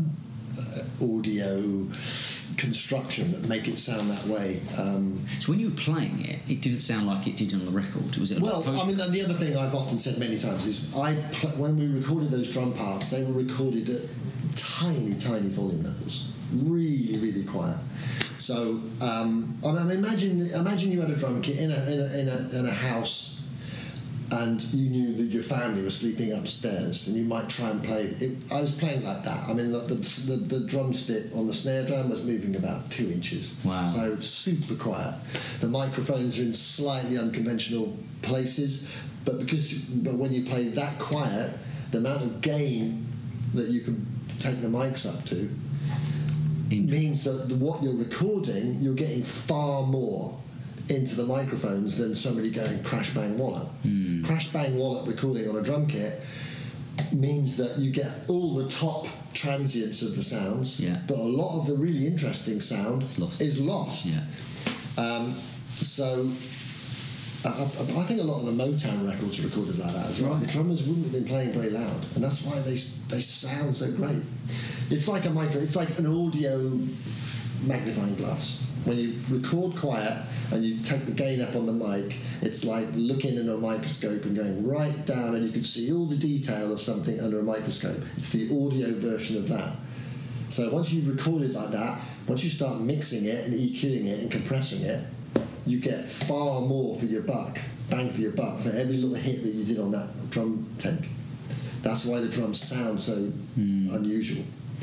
audio construction that make it sound that way. Um, so when you were playing it, it didn't sound like it did on the record. Was it? Well, I mean, and the other thing I've often said many times is I pl- when we recorded those drum parts, they were recorded at tiny, tiny volume levels, really, really quiet. So um, I mean, imagine imagine you had a drum kit in a in a, in a, in a house, and you knew that your family was sleeping upstairs, and you might try and play it. I was playing like that. I mean, the the, the, the drumstick on the snare drum was moving about two inches. Wow. So super quiet. The microphones are in slightly unconventional places, but because but when you play that quiet, the amount of gain that you can take the mics up to means that the, what you're recording, you're getting far more into the microphones than somebody going crash bang wallop. Mm. Crash bang wallop recording on a drum kit means that you get all the top transients of the sounds, yeah. but a lot of the really interesting sound lost. is lost. Yeah. Um, so I, I think a lot of the Motown records are recorded like that as well. Right. The drummers wouldn't have been playing very loud, and that's why they they sound so great. It's like a micro. It's like an audio magnifying glass. When you record quiet and you take the gain up on the mic, it's like looking in a microscope and going right down, and you can see all the detail of something under a microscope. It's the audio version of that. So once you've recorded like that, once you start mixing it and EQing it and compressing it, you get far more for your buck, bang for your buck, for every little hit that you did on that drum take. That's why the drums sound so mm. unusual.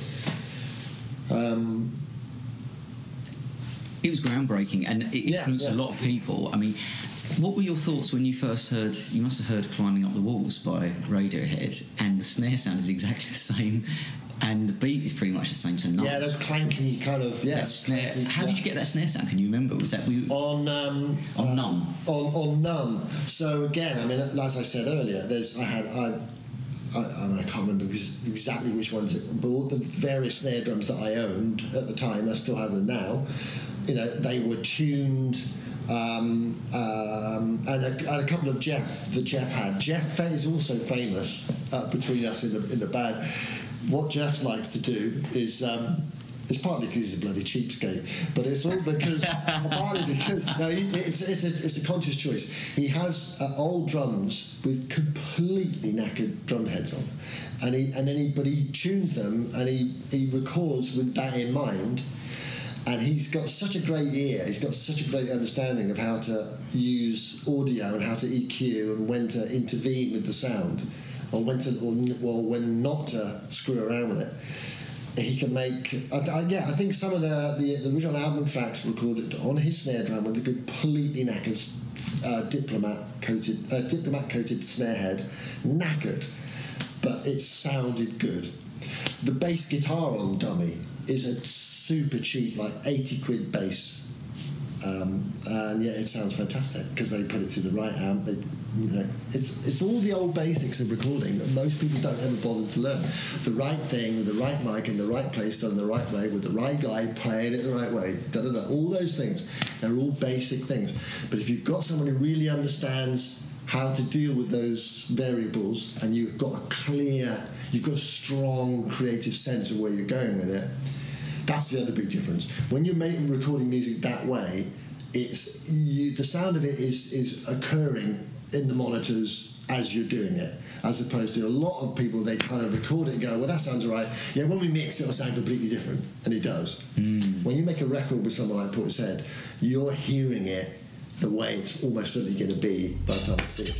Um, it was groundbreaking, and it influenced yeah, yeah. a lot of people. I mean, what were your thoughts when you first heard, you must have heard Climbing Up the Walls by Radiohead, and the snare sound is exactly the same, and the beat is pretty much the same, so Numb. Yeah, those clanky kind of, yeah. Snare, how did you get that snare sound? Can you remember? Was that we, on um, on uh, Numb? On on Numb. So again, I mean, as I said earlier, there's I had I. I, I can't remember exactly which ones, it, but all the various snare drums that I owned at the time, I still have them now. You know, they were tuned, um, um, and and, a, and a couple of Jeff that Jeff had. Jeff is also famous uh, between us in the in the band. What Jeff likes to do is. Um, It's partly because he's a bloody cheapskate, but it's all because partly because no, he, it's it's a, it's a conscious choice. He has uh, old drums with completely knackered drum heads on, and he and then he but he tunes them and he, he records with that in mind, and he's got such a great ear. He's got such a great understanding of how to use audio and how to E Q and when to intervene with the sound, or when to or, or when not to screw around with it. He can make, I, I, yeah. I think some of the, the the original album tracks recorded on his snare drum with a completely knackered uh, diplomat coated uh, diplomat coated snare head, knackered, but it sounded good. The bass guitar on Dummy is a super cheap, like eighty quid bass, um, and yeah, it sounds fantastic because they put it through the right amp. They, you know, it's it's all the old basics of recording that most people don't ever bother to learn. The right thing with the right mic in the right place done the right way with the right guy playing it the right way. Da da da. All those things, they're all basic things. But if you've got someone who really understands how to deal with those variables, and you've got a clear, you've got a strong creative sense of where you're going with it, that's the other big difference. When you're making recording music that way, it's you, the sound of it is is occurring in the monitors as you're doing it, as opposed to a lot of people, they kind of record it and go, well, that sounds all right. Yeah, when we mix it, it'll sound completely different, and it does. Mm. When you make a record with someone like Portishead, you're hearing it the way it's almost certainly going to be by the time it's finished.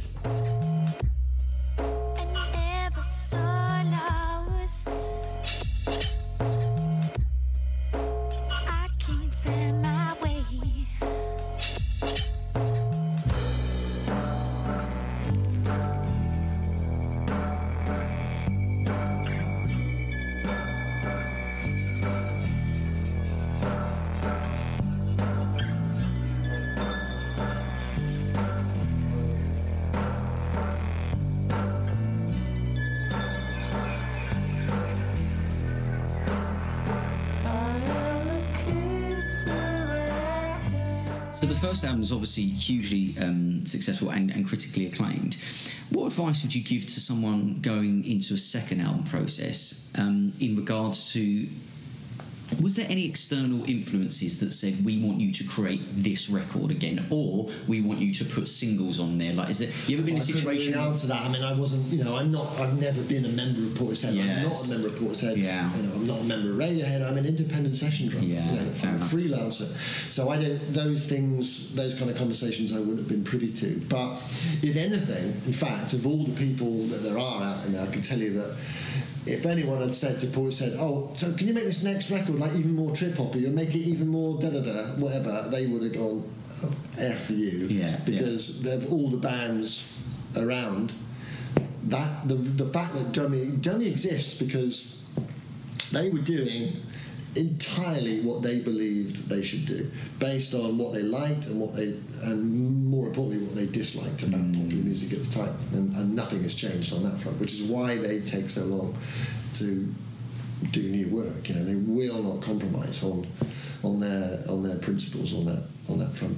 First album was obviously hugely um, successful and, and critically acclaimed. What advice would you give to someone going into a second album process um, in regards to, was there any external influences that said we want you to create this record again, or we want you to put singles on there? Like, is it? You ever been well, in a situation? I couldn't really answer that. I mean, I wasn't. You know, I'm not. I've never been a member of Portishead. Yes. I'm not a member of Portishead. Yeah. You know, I'm not a member of Radiohead. I'm an independent session drummer. Yeah. You know, I'm a freelancer. So I don't. Those things, those kind of conversations, I wouldn't have been privy to. But if anything, in fact, of all the people that there are out there, I can tell you that if anyone had said to Portishead, "Oh, so can you make this next record like even more trip hoppy, or make it even more da da da, whatever," they would have gone, oh, F you, yeah, because yeah. of all the bands around, that the the fact that Dummy Dummy exists because they were doing entirely what they believed they should do, based on what they liked and what they, and more importantly, what they disliked about mm. popular music at the time, and, and nothing has changed on that front, which is why they take so long to do new work. You know, they will not compromise on on their on their principles on that on that front.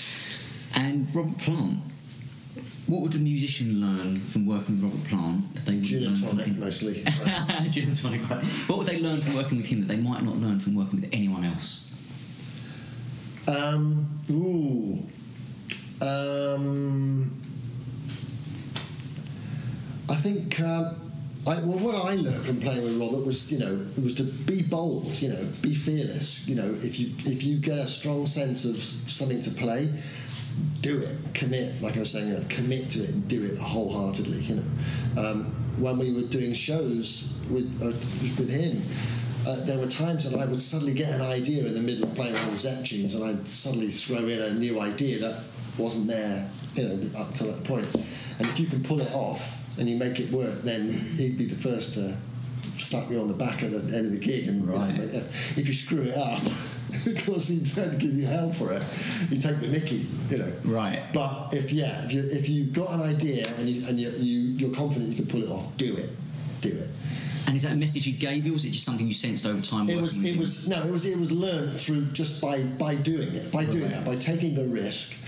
And Robert Plant, what would a musician learn from working with Robert Plant that they would Gin learn and tonic, from him? mostly. Gin and tonic, right. What would they learn from working with him that they might not learn from working with anyone else? Um, ooh. Um, I think. Uh, I, well, what I learned from playing with Robert was, you know, it was to be bold, you know, be fearless. You know, if you if you get a strong sense of something to play, do it, commit. Like I was saying, you know, commit to it and do it wholeheartedly. You know, um, when we were doing shows with uh, with him, uh, there were times that I would suddenly get an idea in the middle of playing one of the Zepp tunes, and I'd suddenly throw in a new idea that wasn't there, you know, up to that point. And if you can pull it off and you make it work, then he'd be the first to slap you on the back at the end of the gig. And right. you know, if you screw it up, of course he'd try to give you hell for it. You take the mickey, you know. Right. But if yeah, if you if you've got an idea and you and you, you you're confident you can pull it off, do it, do it. And is that a message he gave you, or was it just something you sensed over time? It was. It was no. It was. It was learned through just by by doing it, by doing right. that, by taking the risk.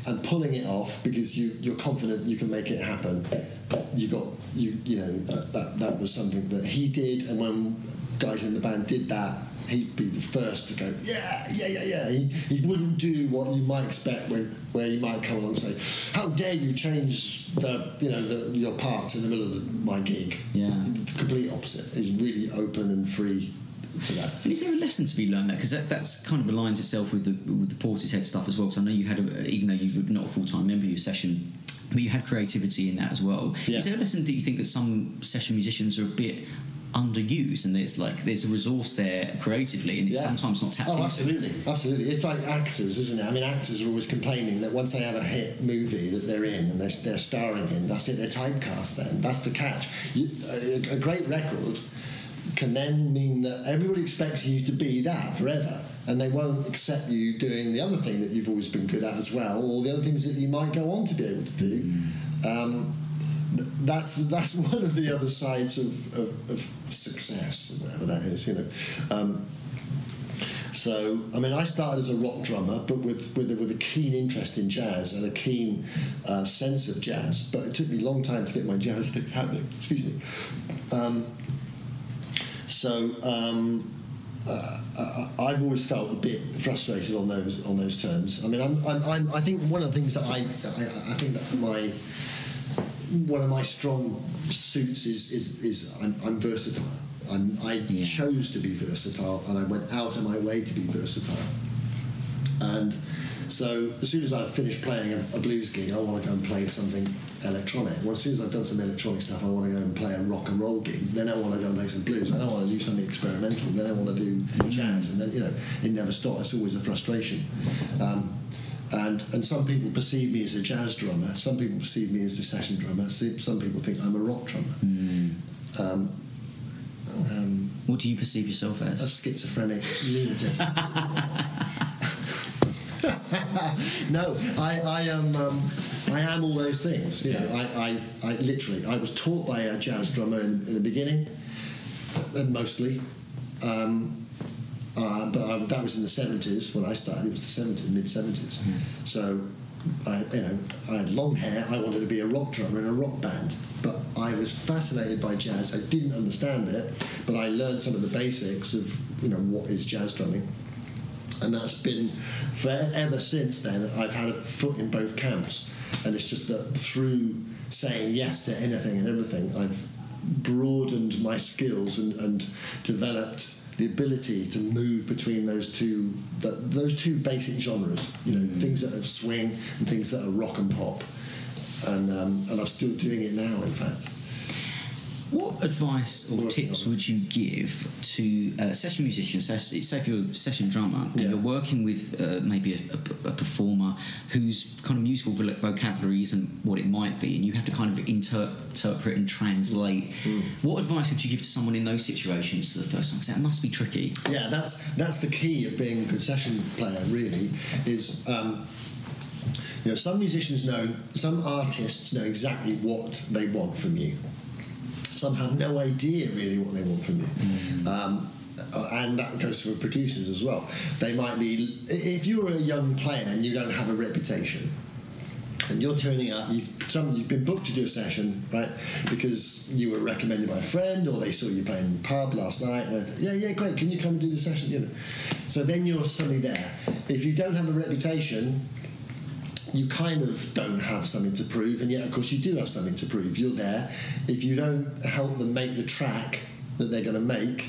and pulling it off because you you're confident you can make it happen. You got you you know that, that that was something that he did, and when guys in the band did that, he'd be the first to go, yeah, yeah, yeah, yeah. He, he wouldn't do what you might expect when, where he might come along and say, how dare you change the, you know, the, your parts in the middle of the, my gig. Yeah. The complete opposite. He's really open and free to that. And is there a lesson to be learned there? Because that that's kind of aligns itself with the with the Portishead stuff as well. Because I know you had, a, even though you were not a full-time member of your session, but you had creativity in that as well. Yeah. Is there a lesson that you think that some session musicians are a bit underused, and there's like there's a resource there creatively, and it's yeah. sometimes not tapped oh, into? absolutely, absolutely. It's like actors, isn't it? I mean, actors are always complaining that once they have a hit movie that they're in and they're, they're starring in, that's it, they're typecast then. That's the catch. You, a, a great record can then mean that everybody expects you to be that forever, and they won't accept you doing the other thing that you've always been good at as well, or the other things that you might go on to be able to do. Mm. Um, That's that's one of the other sides of, of, of success, whatever that is, you know. Um, so, I mean, I started as a rock drummer, but with with a, with a keen interest in jazz and a keen uh, sense of jazz. But it took me a long time to get my jazz thing happening. Excuse me. Um, so. Um, Uh, I've always felt a bit frustrated on those on those terms. I mean, I'm, I'm, I'm, I think one of the things that I, I, I think that my one of my strong suits is is, is I'm, I'm versatile. I'm, I yeah. chose to be versatile, and I went out of my way to be versatile. And so as soon as I finished playing a, a blues gig, I want to go and play something electronic. Well, as soon as I've done some electronic stuff, I want to go and play a rock and roll gig. Then I want to go and play some blues. I don't want to do something experimental. Then I want to do jazz. And then, you know, it never stops. It's always a frustration. Um, and and some people perceive me as a jazz drummer. Some people perceive me as a session drummer. Some people think I'm a rock drummer. Mm. Um, um, what do you perceive yourself as? A schizophrenic lunatic. No, I, I am um, I am all those things. You know, I, I, I literally I was taught by a jazz drummer in, in the beginning, uh, mostly, um, uh, but I, that was in the seventies when I started. It was the seventies, mid seventies. Mm. So, I, you know, I had long hair. I wanted to be a rock drummer in a rock band, but I was fascinated by jazz. I didn't understand it, but I learned some of the basics of, you know, what is jazz drumming. And that's been, for ever since then, I've had a foot in both camps. And it's just that through saying yes to anything and everything, I've broadened my skills and, and developed the ability to move between those two the, those two basic genres, you know, mm. things that are swing and things that are rock and pop. And, um, and I'm still doing it now, in fact. What advice or tips would you give to uh, session musicians? So, say if you're a session drummer and yeah. you're working with uh, maybe a, a, a performer whose kind of musical vocabulary isn't what it might be, and you have to kind of inter- interpret and translate. Mm. What advice would you give to someone in those situations for the first time? Because that must be tricky. Yeah, that's that's the key of being a good session player. Really, is. Um, you know, some musicians know, some artists know exactly what they want from you. Some have no idea really what they want from you. Mm. Um, and that goes for producers as well. They might be, if you're a young player and you don't have a reputation, and you're turning up, you've, some, you've been booked to do a session, right, because you were recommended by a friend, or they saw you playing in the pub last night, and they thought, yeah, yeah, great, can you come and do the session? You know. So then you're suddenly there. If you don't have a reputation, you kind of don't have something to prove, and yet, of course, you do have something to prove. You're there. If you don't help them make the track that they're going to make,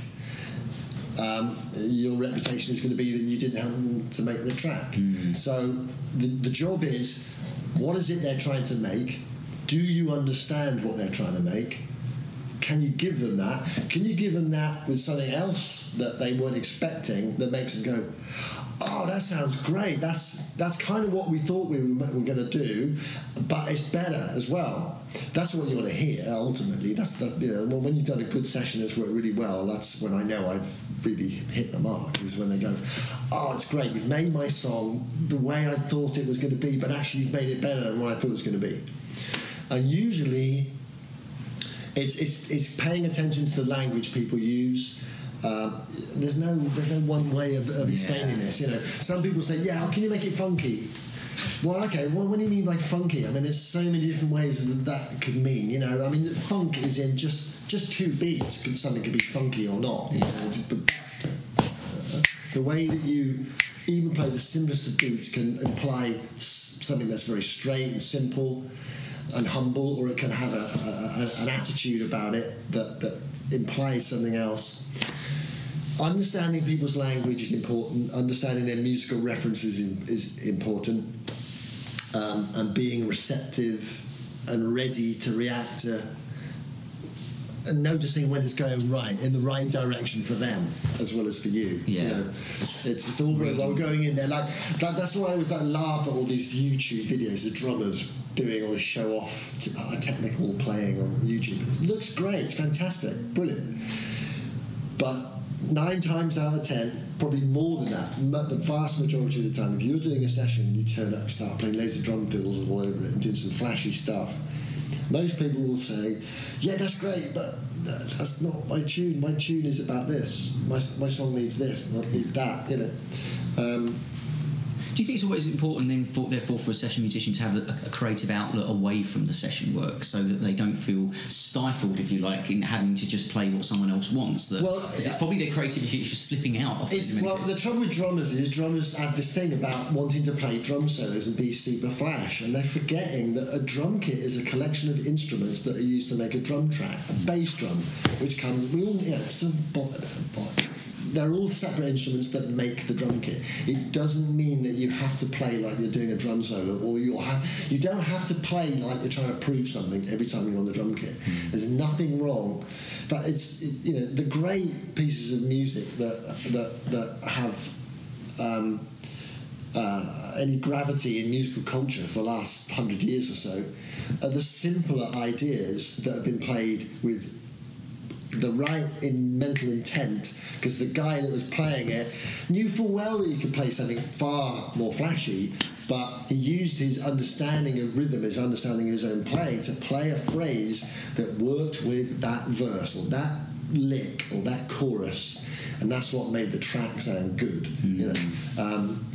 um, your reputation is going to be that you didn't help them to make the track. Mm. So the, the job is, what is it they're trying to make? Do you understand what they're trying to make? Can you give them that? Can you give them that with something else that they weren't expecting that makes them go, oh, that sounds great. That's that's kind of what we thought we were, were going to do, but it's better as well. That's what you want to hear, ultimately. That's the, you know, when you've done a good session that's worked really well, that's when I know I've really hit the mark, is when they go, oh, it's great. You've made my song the way I thought it was going to be, but actually you've made it better than what I thought it was going to be. And usually it's it's, it's paying attention to the language people use. Um, there's no there's no one way of, of explaining yeah. this. You know, some people say, yeah, how can you make it funky? Well, okay. Well, what do you mean by funky? I mean, there's so many different ways that that could mean. You know, I mean, funk is in just just two beats. Could something could be funky or not? You know, the way that you even play the simplest of beats can imply something that's very straight and simple and humble, or it can have a, a, a, an attitude about it that, that implies something else. Understanding people's language is important. Understanding their musical references is, is important. Um, and being receptive and ready to react to, and noticing when it's going right in the right direction for them as well as for you. Yeah. You know, it's, it's all very well going in there. Like that, that's why I always like laugh at all these YouTube videos of drummers doing all this show off to, uh, technical playing on YouTube. It looks great, it's fantastic, brilliant. But nine times out of ten, probably more than that, the vast majority of the time, if you're doing a session and you turn up and start playing loads of drum fills all over it and doing some flashy stuff, most people will say, yeah, that's great, but that's not my tune. My tune is about this. My, my song needs this, not needs that, you know. Um, Do you think it's always important then, for, therefore, for a session musician to have a, a creative outlet away from the session work, so that they don't feel stifled, if you like, in having to just play what someone else wants? That, well, it's probably their creativity is just slipping out. Of it's, well, the trouble with drummers is drummers have this thing about wanting to play drum solos and be super flash, and they're forgetting that a drum kit is a collection of instruments that are used to make a drum track. A bass drum, which comes, we all, yeah, it's a they're all separate instruments that make the drum kit. It doesn't mean that you have to play like you're doing a drum solo, or you'll have, you don't have to play like you're trying to prove something every time you're on the drum kit. Mm. There's nothing wrong. But it's, it, you know, the great pieces of music that that that have um, uh, any gravity in musical culture for the last hundred years or so are the simpler ideas that have been played with the right in mental intent, because the guy that was playing it knew full well that he could play something far more flashy, but he used his understanding of rhythm, his understanding of his own playing, to play a phrase that worked with that verse or that lick or that chorus, and that's what made the track sound good. Mm. You know. Um,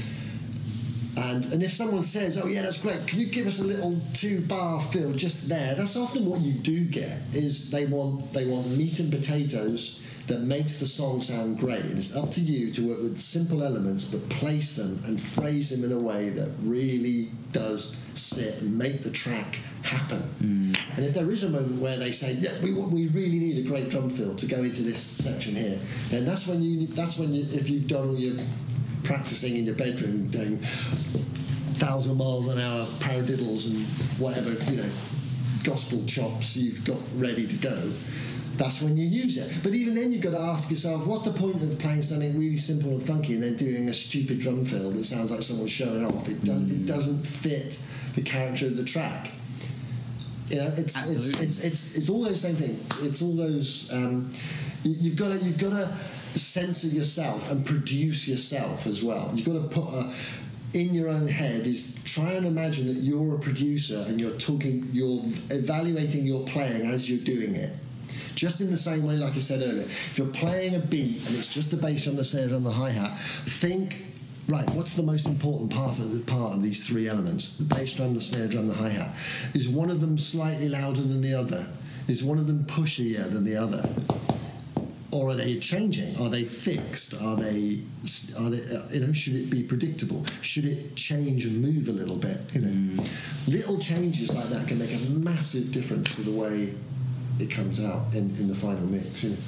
And, and if someone says, oh yeah, that's great, can you give us a little two-bar fill just there? That's often what you do get, is they want they want meat and potatoes that makes the song sound great. And it's up to you to work with simple elements, but place them and phrase them in a way that really does sit and make the track happen. Mm. And if there is a moment where they say, yeah, we we really need a great drum fill to go into this section here, then that's when you that's when you, if you've done all your practicing in your bedroom, doing thousand miles an hour paradiddles and whatever, you know, gospel chops you've got ready to go, that's when you use it. But even then you've got to ask yourself, what's the point of playing something really simple and funky and then doing a stupid drum fill that sounds like someone's showing off? It, does, mm. it doesn't fit the character of the track. You know, it's it's, it's it's it's all those same things. It's all those. Um, you, you've got to you've got to censor yourself and produce yourself as well. You've got to put a, in your own head is try and imagine that you're a producer and you're talking, you're evaluating your playing as you're doing it. Just in the same way, like I said earlier, if you're playing a beat and it's just the bass drum, the snare drum, the hi-hat, think, right, what's the most important part of, the, part of these three elements? The bass drum, the snare drum, the hi-hat. Is one of them slightly louder than the other? Is one of them pushier than the other? Or are they changing? Are they fixed? Are they, are they, uh, you know, should it be predictable? Should it change and move a little bit? You know, mm. little changes like that can make a massive difference to the way it comes out in, in the final mix. You know.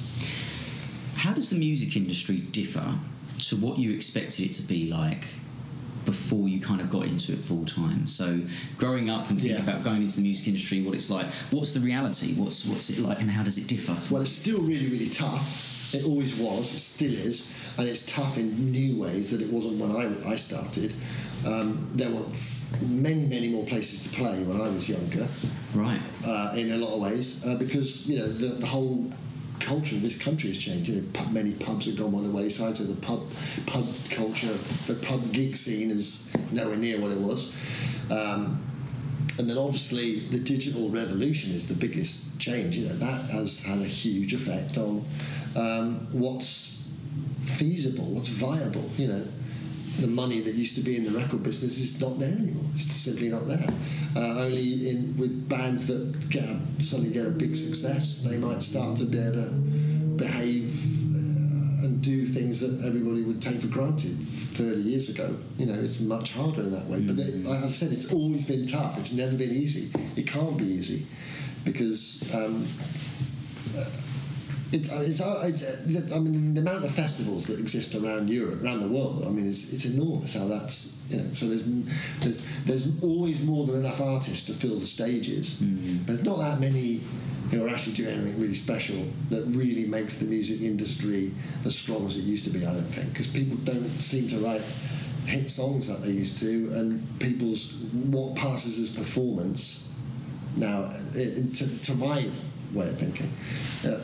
How does the music industry differ to what you expected it to be like before you kind of got into it full time? So growing up and thinking yeah. about going into the music industry, what it's like, what's the reality, what's what's it like, and how does it differ? Well, it's still really, really tough. It always was, it still is, and it's tough in new ways that it wasn't when I, I started. Um, there were many, many more places to play when I was younger. Right. Uh, in a lot of ways, uh, because, you know, the, the whole culture of this country has changed. You know, pub, many pubs have gone by the wayside, so the pub pub culture, the pub gig scene is nowhere near what it was. Um, and then obviously the digital revolution is the biggest change. You know, that has had a huge effect on um, what's feasible, what's viable. You know, the money that used to be in the record business is not there anymore. It's simply not there. Uh, only in with bands that get a, suddenly get a big success, they might start to be able to behave uh, and do things that everybody would take for granted thirty years ago. You know, it's much harder in that way. Mm-hmm. But it, like I said, it's always been tough. It's never been easy. It can't be easy because. Um, uh, It, it's, it's, I mean, the amount of festivals that exist around Europe, around the world, I mean, it's, it's enormous how that's, you know, so there's there's there's always more than enough artists to fill the stages. Mm-hmm. But there's not that many who are actually doing anything really special that really makes the music industry as strong as it used to be, I don't think, because people don't seem to write hit songs like they used to, and people's, what passes as performance now, it, to, to my way of thinking, uh,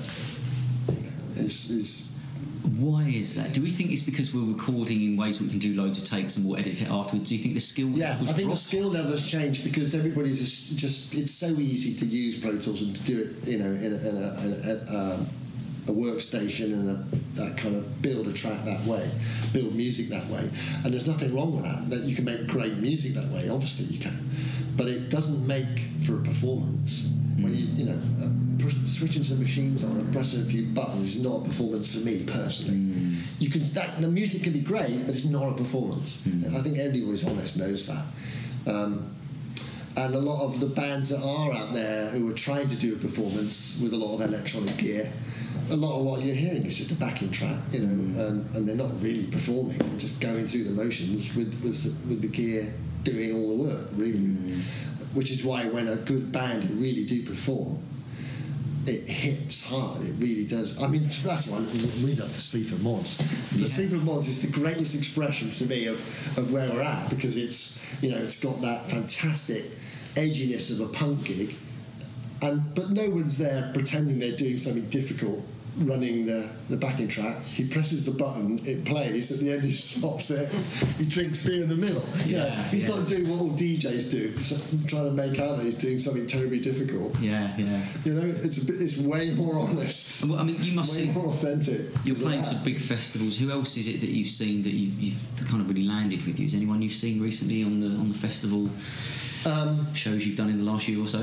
Is, is why is that? Do we think it's because we're recording in ways we can do loads of takes and we'll edit it afterwards? Do you think the skill yeah level I think drop? the skill level has changed because everybody's just, just it's so easy to use Pro Tools and to do it, you know, in a, in a, in a, um, a workstation and a, that kind of build a track that way, build music that way, and there's nothing wrong with that. That you can make great music that way, obviously you can, but it doesn't make for a performance. Mm. When you you know uh, push, switching some machines on and pressing a few buttons is not a performance for me personally. Mm. You can that, the music can be great, but it's not a performance. Mm. I think anybody who's honest knows that. Um, and a lot of the bands that are out there who are trying to do a performance with a lot of electronic gear, a lot of what you're hearing is just a backing track, you know, mm. and, and they're not really performing. They're just going through the motions with with, with the gear doing all the work, really. Mm. Which is why when a good band who really do perform, it hits hard. It really does. I mean, that's why we love the Sleaford Mods. The yeah. Sleaford Mods is the greatest expression to me of, of where we're at, because it's, you know, it's got that fantastic edginess of a punk gig, and but no one's there pretending they're doing something difficult, running the, the backing track. He presses the button, it plays, at the end he stops it, he drinks beer in the middle. Yeah, you know, he's yeah. not doing what all D Js do, so trying to make out that he's doing something terribly difficult. Yeah, yeah. You know, it's a bit, it's way more honest. Well, I mean, you must way see, more authentic. You're playing to big festivals. Who else is it that you've seen that you, you've kind of really landed with you? Is anyone you've seen recently on the on the festival um, shows you've done in the last year or so?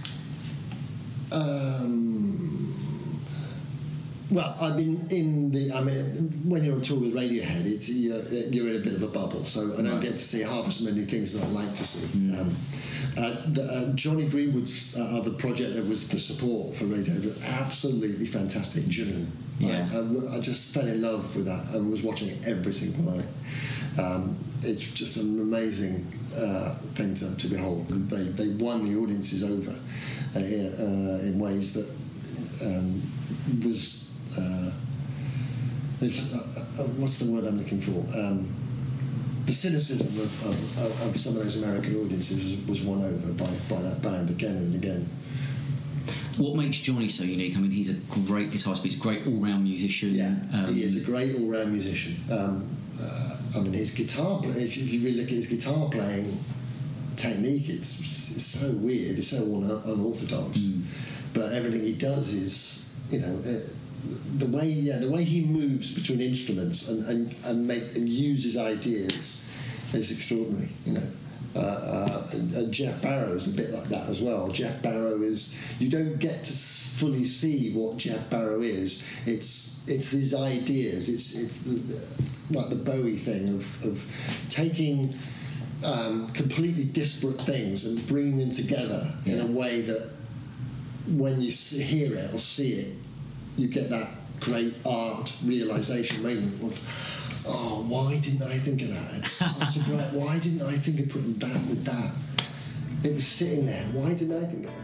Um... Well, I mean, in the, I mean, when you're on tour with Radiohead, it's you're, you're in a bit of a bubble, so I don't right. get to see half as many things that I'd like to see. Mm. Um, uh, the, uh, Johnny Greenwood's uh, other project that was the support for Radiohead was absolutely fantastic. June, yeah, I, I, I just fell in love with that and was watching it every single night. Um, it's just an amazing uh, thing to, to behold. They they won the audiences over uh, uh, in ways that um, was. Uh, it's, uh, uh, what's the word I'm looking for? Um, the cynicism of, of, of some of those American audiences was won over by, by that band again and again. What makes Johnny so unique? I mean, he's a great guitarist, but he's a great all-round musician. Yeah, um, he is a great all-round musician. Um, uh, I mean, his guitar play, if you really look at his guitar playing technique, it's, it's so weird, it's so un- unorthodox. Mm. But everything he does is, you know, it, the way yeah, the way he moves between instruments and and, and make and uses ideas is extraordinary, you know. Uh, uh, and, and Jeff Barrow is a bit like that as well. Jeff Barrow is, you don't get to fully see what Jeff Barrow is. It's it's his ideas. It's it's like the Bowie thing of of taking um, completely disparate things and bringing them together yeah. in a way that when you see, hear it or see it, you get that great art realization moment of, oh, why didn't I think of that? It's such a great, why didn't I think of putting that with that? It was sitting there. Why didn't I think of that?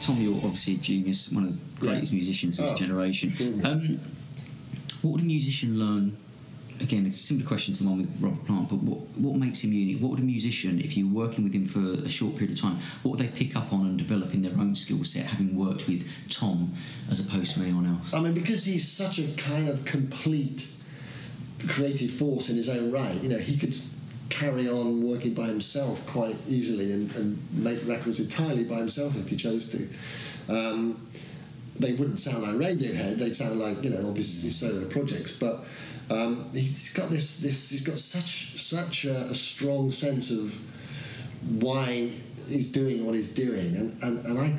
Tom, you're obviously a genius, one of the greatest Yeah. musicians of his Oh, generation. sure. Um, what would a musician learn? Again, it's a similar question to the one with Robert Plant, but what, what makes him unique? What would a musician, if you were working with him for a short period of time, what would they pick up on and develop in their own skill set, having worked with Tom as opposed to anyone else? I mean, because he's such a kind of complete creative force in his own right, you know, he could carry on working by himself quite easily and, and make records entirely by himself if he chose to. Um, they wouldn't sound like Radiohead, they'd sound like, you know, obviously solo projects, but um, he's got this, this, he's got such such a, a strong sense of why he's doing what he's doing, and, and, and I,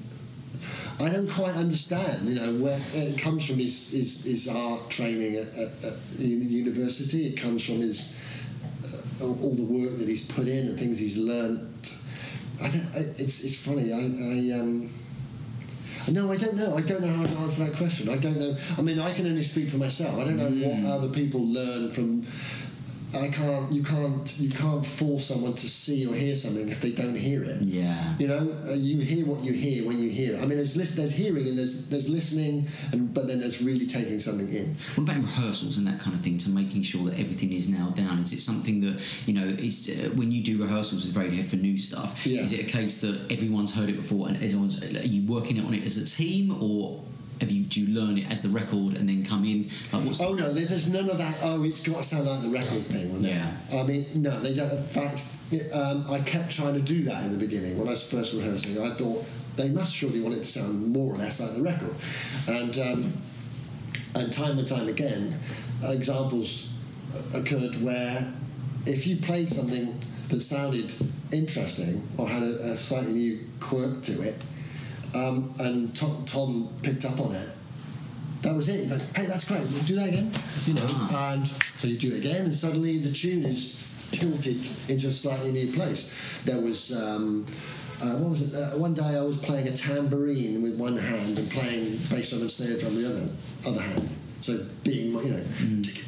I I don't quite understand, you know, where it comes from. His his, his art training at, at, at university. It comes from his uh, all the work that he's put in and things he's learnt. I don't. I, it's it's funny. I I um. No, I don't know. I don't know how to answer that question. I don't know. I mean, I can only speak for myself. I don't know mm. what other people learn from. I can't. You can't. You can't force someone to see or hear something if they don't hear it. Yeah. You know, uh, you hear what you hear when you hear it. I mean, there's listen, there's hearing and there's there's listening, and but then there's really taking something in. What about rehearsals and that kind of thing, to making sure that everything is nailed down? Is it something that, you know, is uh, when you do rehearsals with Radiohead for new stuff? Yeah. Is it a case that everyone's heard it before and everyone's? Are you working on it as a team, or have you do you learn it as the record and then come in? Like what's oh no, there's none of that. Oh, it's got to sound like the record thing. Yeah. I mean, no, they don't. In fact, it, um, I kept trying to do that in the beginning when I was first rehearsing. I thought they must surely want it to sound more or less like the record, and um, and time and time again, examples occurred where if you played something that sounded interesting or had a, a slightly new quirk to it. Um, and Tom, Tom picked up on it. That was it. Like, hey, that's great. We'll do that again. You know, ah. and so you do it again, and suddenly the tune is tilted into a slightly new place. There was um, uh, what was it? Uh, one day I was playing a tambourine with one hand and playing bass drum and snare drum with the other other hand. So being, you know, mm.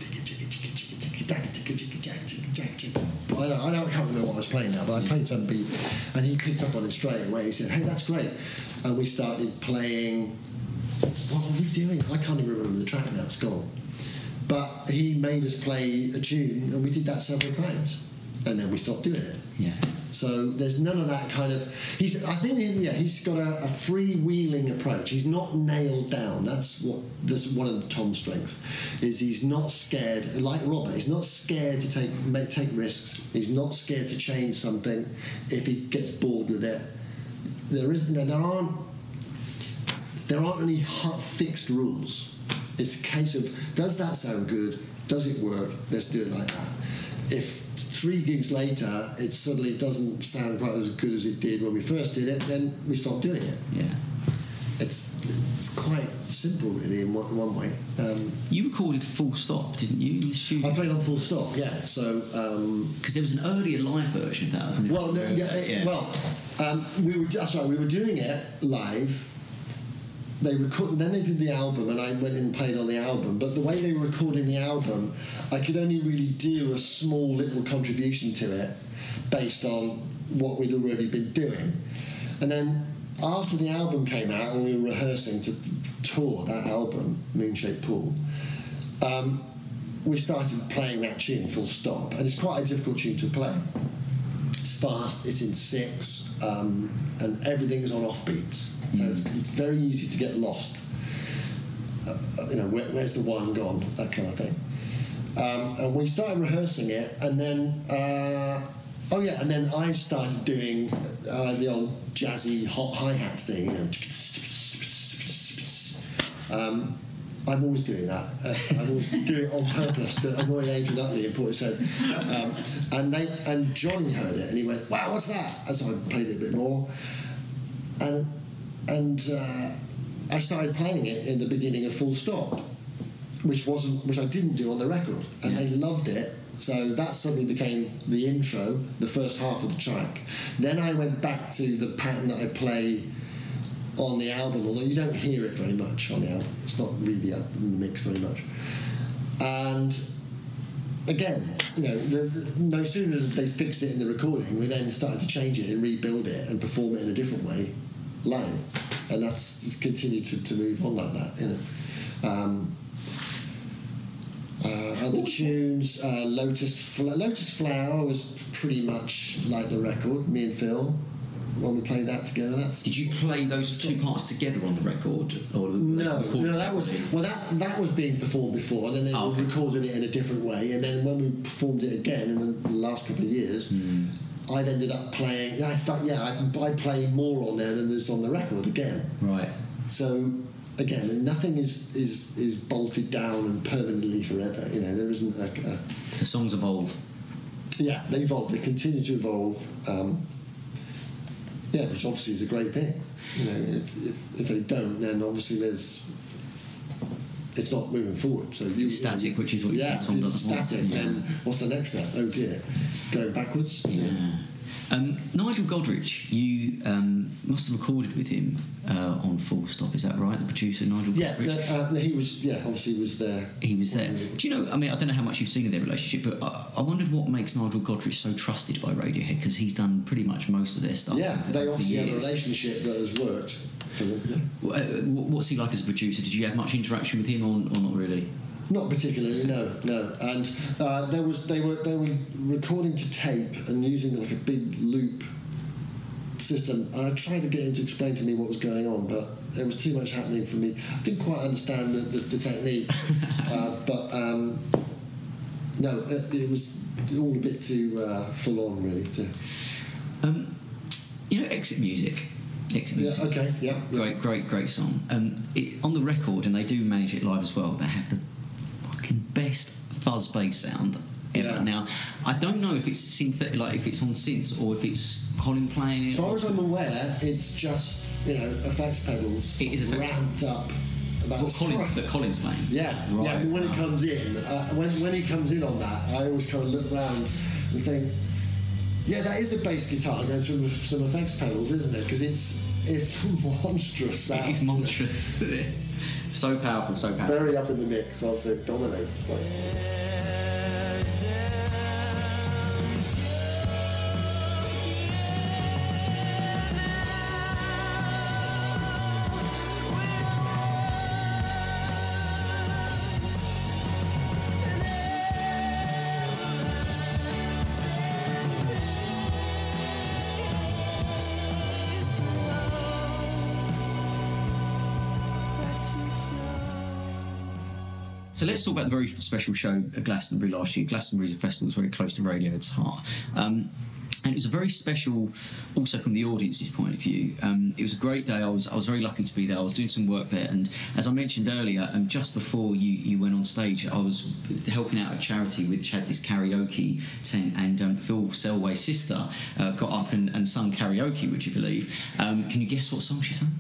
I don't, I don't I can't remember what I was playing now, but I played some beat, and he picked up on it straight away. He said, "Hey, that's great," and we started playing. What were we doing? I can't even remember the track now. It's gone. But he made us play a tune, and we did that several times, and then we stopped doing it. Yeah. So there's none of that kind of. He's. I think yeah, he's got a, a freewheeling approach. He's not nailed down. That's what. That's one of Tom's strengths. Is he's not scared. Like Robert, he's not scared to take make, take risks. He's not scared to change something if he gets bored with it. There is. You know, there aren't. There aren't any fixed rules. It's a case of, does that sound good? Does it work? Let's do it like that. If three gigs later it suddenly doesn't sound quite as good as it did when we first did it, then we stop doing it. Yeah. It's it's quite simple, really, in one, in one way. Um, you recorded Full Stop, didn't you, in the studio? I played on Full Stop, yeah. So because um, there was an earlier live version of that, wasn't it? Well, no, yeah, yeah. Well, um, we were that's right. We were doing it live. They record, then they did the album, and I went and played on the album. But the way they were recording the album, I could only really do a small little contribution to it, based on what we'd already been doing. And then after the album came out, and we were rehearsing to tour that album, Moonshaped Pool, um, we started playing that tune, Full Stop, and it's quite a difficult tune to play. It's fast, it's in six, um, and everything's on offbeats. So it's, it's very easy to get lost. Uh, you know, where, where's the one gone? That kind of thing. Um, and we started rehearsing it, and then, uh, oh yeah, and then I started doing uh, the old jazzy hot hi-hat thing. You know, um, I'm always doing that. Uh, I'm always doing it on purpose to annoy Adrian Utley and Portishead. Um, and they and Johnny heard it, and he went, "Wow, what's that?" And so I played it a bit more, and. And uh, I started playing it in the beginning of Full Stop, which wasn't, which I didn't do on the record, and yeah. They loved it. So that suddenly became the intro, the first half of the track. Then I went back to the pattern that I play on the album, although you don't hear it very much on the album. It's not really up in the mix very much. And again, you know, the, the, no sooner did they fixed it in the recording, we then started to change it and rebuild it and perform it in a different way. live, and that's it's continued to, to move on like that, you know. Um, uh, other tunes, uh, Lotus Fla- Lotus Flower was pretty much like the record. Me and Phil, when we played that together. That's Did you play those two parts together on the record, or no? No, that was well. That that was being performed before, and then they oh, okay. recorded it in a different way. And then when we performed it again in the last couple of years, mm. I've ended up playing. I thought, yeah, I, I play more on there than there's on the record again. Right. So again, nothing is is is bolted down and permanently forever. You know, there isn't a. a the songs evolve. Yeah, they evolve. They continue to evolve. Um, Yeah, which obviously is a great thing. You know, if, if, if they don't, then obviously there's it's not moving forward. So you, static, you know, which is what yeah, your song doesn't static. want. Then Yeah. what's the next step? Oh dear, going backwards. Yeah. yeah. Um, Nigel Godrich, you um, must have recorded with him uh, on Full Stop. Is that right? The producer Nigel Yeah, Godrich. no, uh, he was. Yeah, obviously he was there. He was there. Do you know? I mean, I don't know how much you've seen of their relationship, but I, I wondered what makes Nigel Godrich so trusted by Radiohead, because he's done pretty much most of their stuff. Yeah, for, they for obviously have a years. relationship that has worked for them. Yeah. Uh, what's he like as a producer? Did you have much interaction with him, or, or not really? Not particularly, no, no. And uh, there was they were they were recording to tape and using like a big loop system. I tried to get him to explain to me what was going on, but there was too much happening for me. I didn't quite understand the, the, the technique, uh, but um, no, it, it was all a bit too uh, full on, really. To... Um, you know, Exit Music. Exit Music. Yeah. Okay. Yeah. Great, great, great song. Um, it, on the record, and they do manage it live as well. They have the fucking best fuzz bass sound ever. Yeah. Now, I don't know if it's synthetic, like if it's on synths or if it's Colin playing it. As far as I'm aware, it's just, you know, effects pedals It is effects. ramped up. About What Colin, that Colin's playing. Yeah, Right. yeah. But when Wow. it comes in, uh, when when he comes in on that, I always kind of look around and think, yeah, that is a bass guitar going through some effects pedals, isn't it? Because it's it's monstrous sound. It is monstrous. So powerful, so powerful. Very up in the mix, also it dominates. Like. So let's talk about the very special show at Glastonbury last year. Glastonbury is a festival that's very close to Radiohead's heart. Um, and it was a very special, also from the audience's point of view. Um, it was a great day. I was I was very lucky to be there. I was doing some work there, and as I mentioned earlier, and just before you, you went on stage, I was helping out a charity which had this karaoke tent, and um, Phil Selway's sister uh, got up and, and sung karaoke, would you believe? Um, can you guess what song she sang?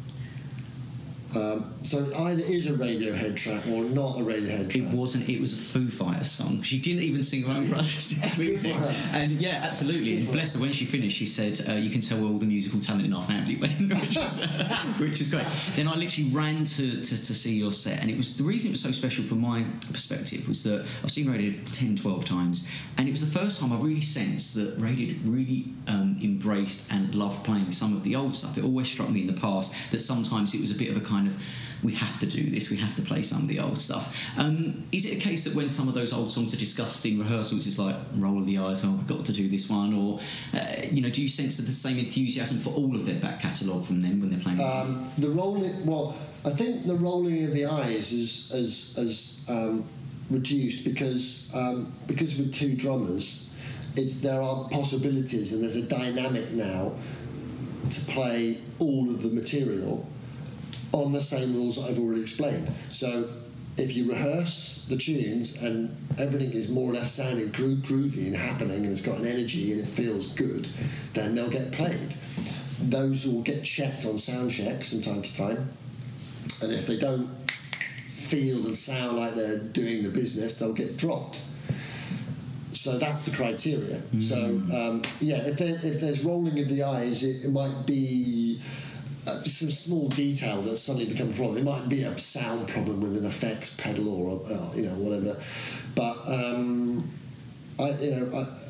Um, so it either is a Radiohead track or not a Radiohead track. It wasn't. It was a Foo Fighters song. She didn't even sing her own brothers. And yeah, absolutely. And bless her, when she finished, she said, uh, "You can tell where all the musical talent in our family went," which was, uh, which was great. Then I literally ran to, to, to see your set, and it was the reason it was so special from my perspective was that I've seen Radiohead ten, twelve times, and it was the first time I really sensed that Radiohead really um, embraced and loved playing some of the old stuff. It always struck me in the past that sometimes it was a bit of a kind of, we have to do this, we have to play some of the old stuff. Um, is it a case that when some of those old songs are discussed in rehearsals, it's like roll of the eyes, oh, I've got to do this one, or uh, you know, do you sense the same enthusiasm for all of their back catalogue from them when they're playing? Um, the rolling, well, I think the rolling of the eyes is as as um, reduced because um, because with two drummers, it's there are possibilities and there's a dynamic now to play all of the material on the same rules that I've already explained. So if you rehearse the tunes and everything is more or less sounding gro- groovy and happening and it's got an energy and it feels good, then they'll get played. Those will get checked on sound checks from time to time, and if they don't feel and sound like they're doing the business, they'll get dropped. So that's the criteria. Mm. So um, yeah, if, there, if there's rolling of the eyes, it, it might be Uh, some small detail that suddenly becomes a problem. It might be a sound problem with an effects pedal or uh, you know whatever, but um, I you know I,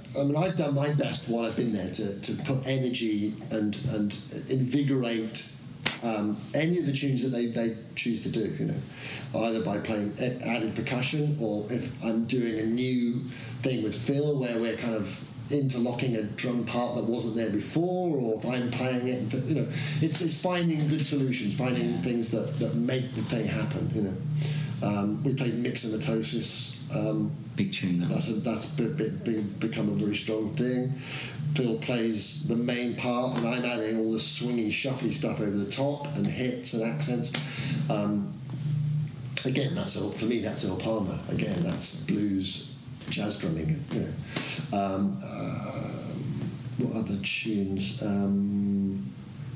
I mean, I've done my best while I've been there to, to put energy and and invigorate um, any of the tunes that they, they choose to do, you know, either by playing added percussion, or if I'm doing a new thing with Phil where we're kind of interlocking a drum part that wasn't there before, or if I'm playing it, you know, it's it's finding good solutions, finding yeah. things that, that make the thing happen, you know. Um, we played Mixomatosis. Um, Big tune, that that's a, that's be, be, be, become a very strong thing. Phil plays the main part, and I'm adding all the swingy, shuffly stuff over the top, and hits and accents. Um, again, that's all, for me. That's Earl Palmer. Again, that's blues, jazz drumming. You know, um, uh, what other tunes? Um,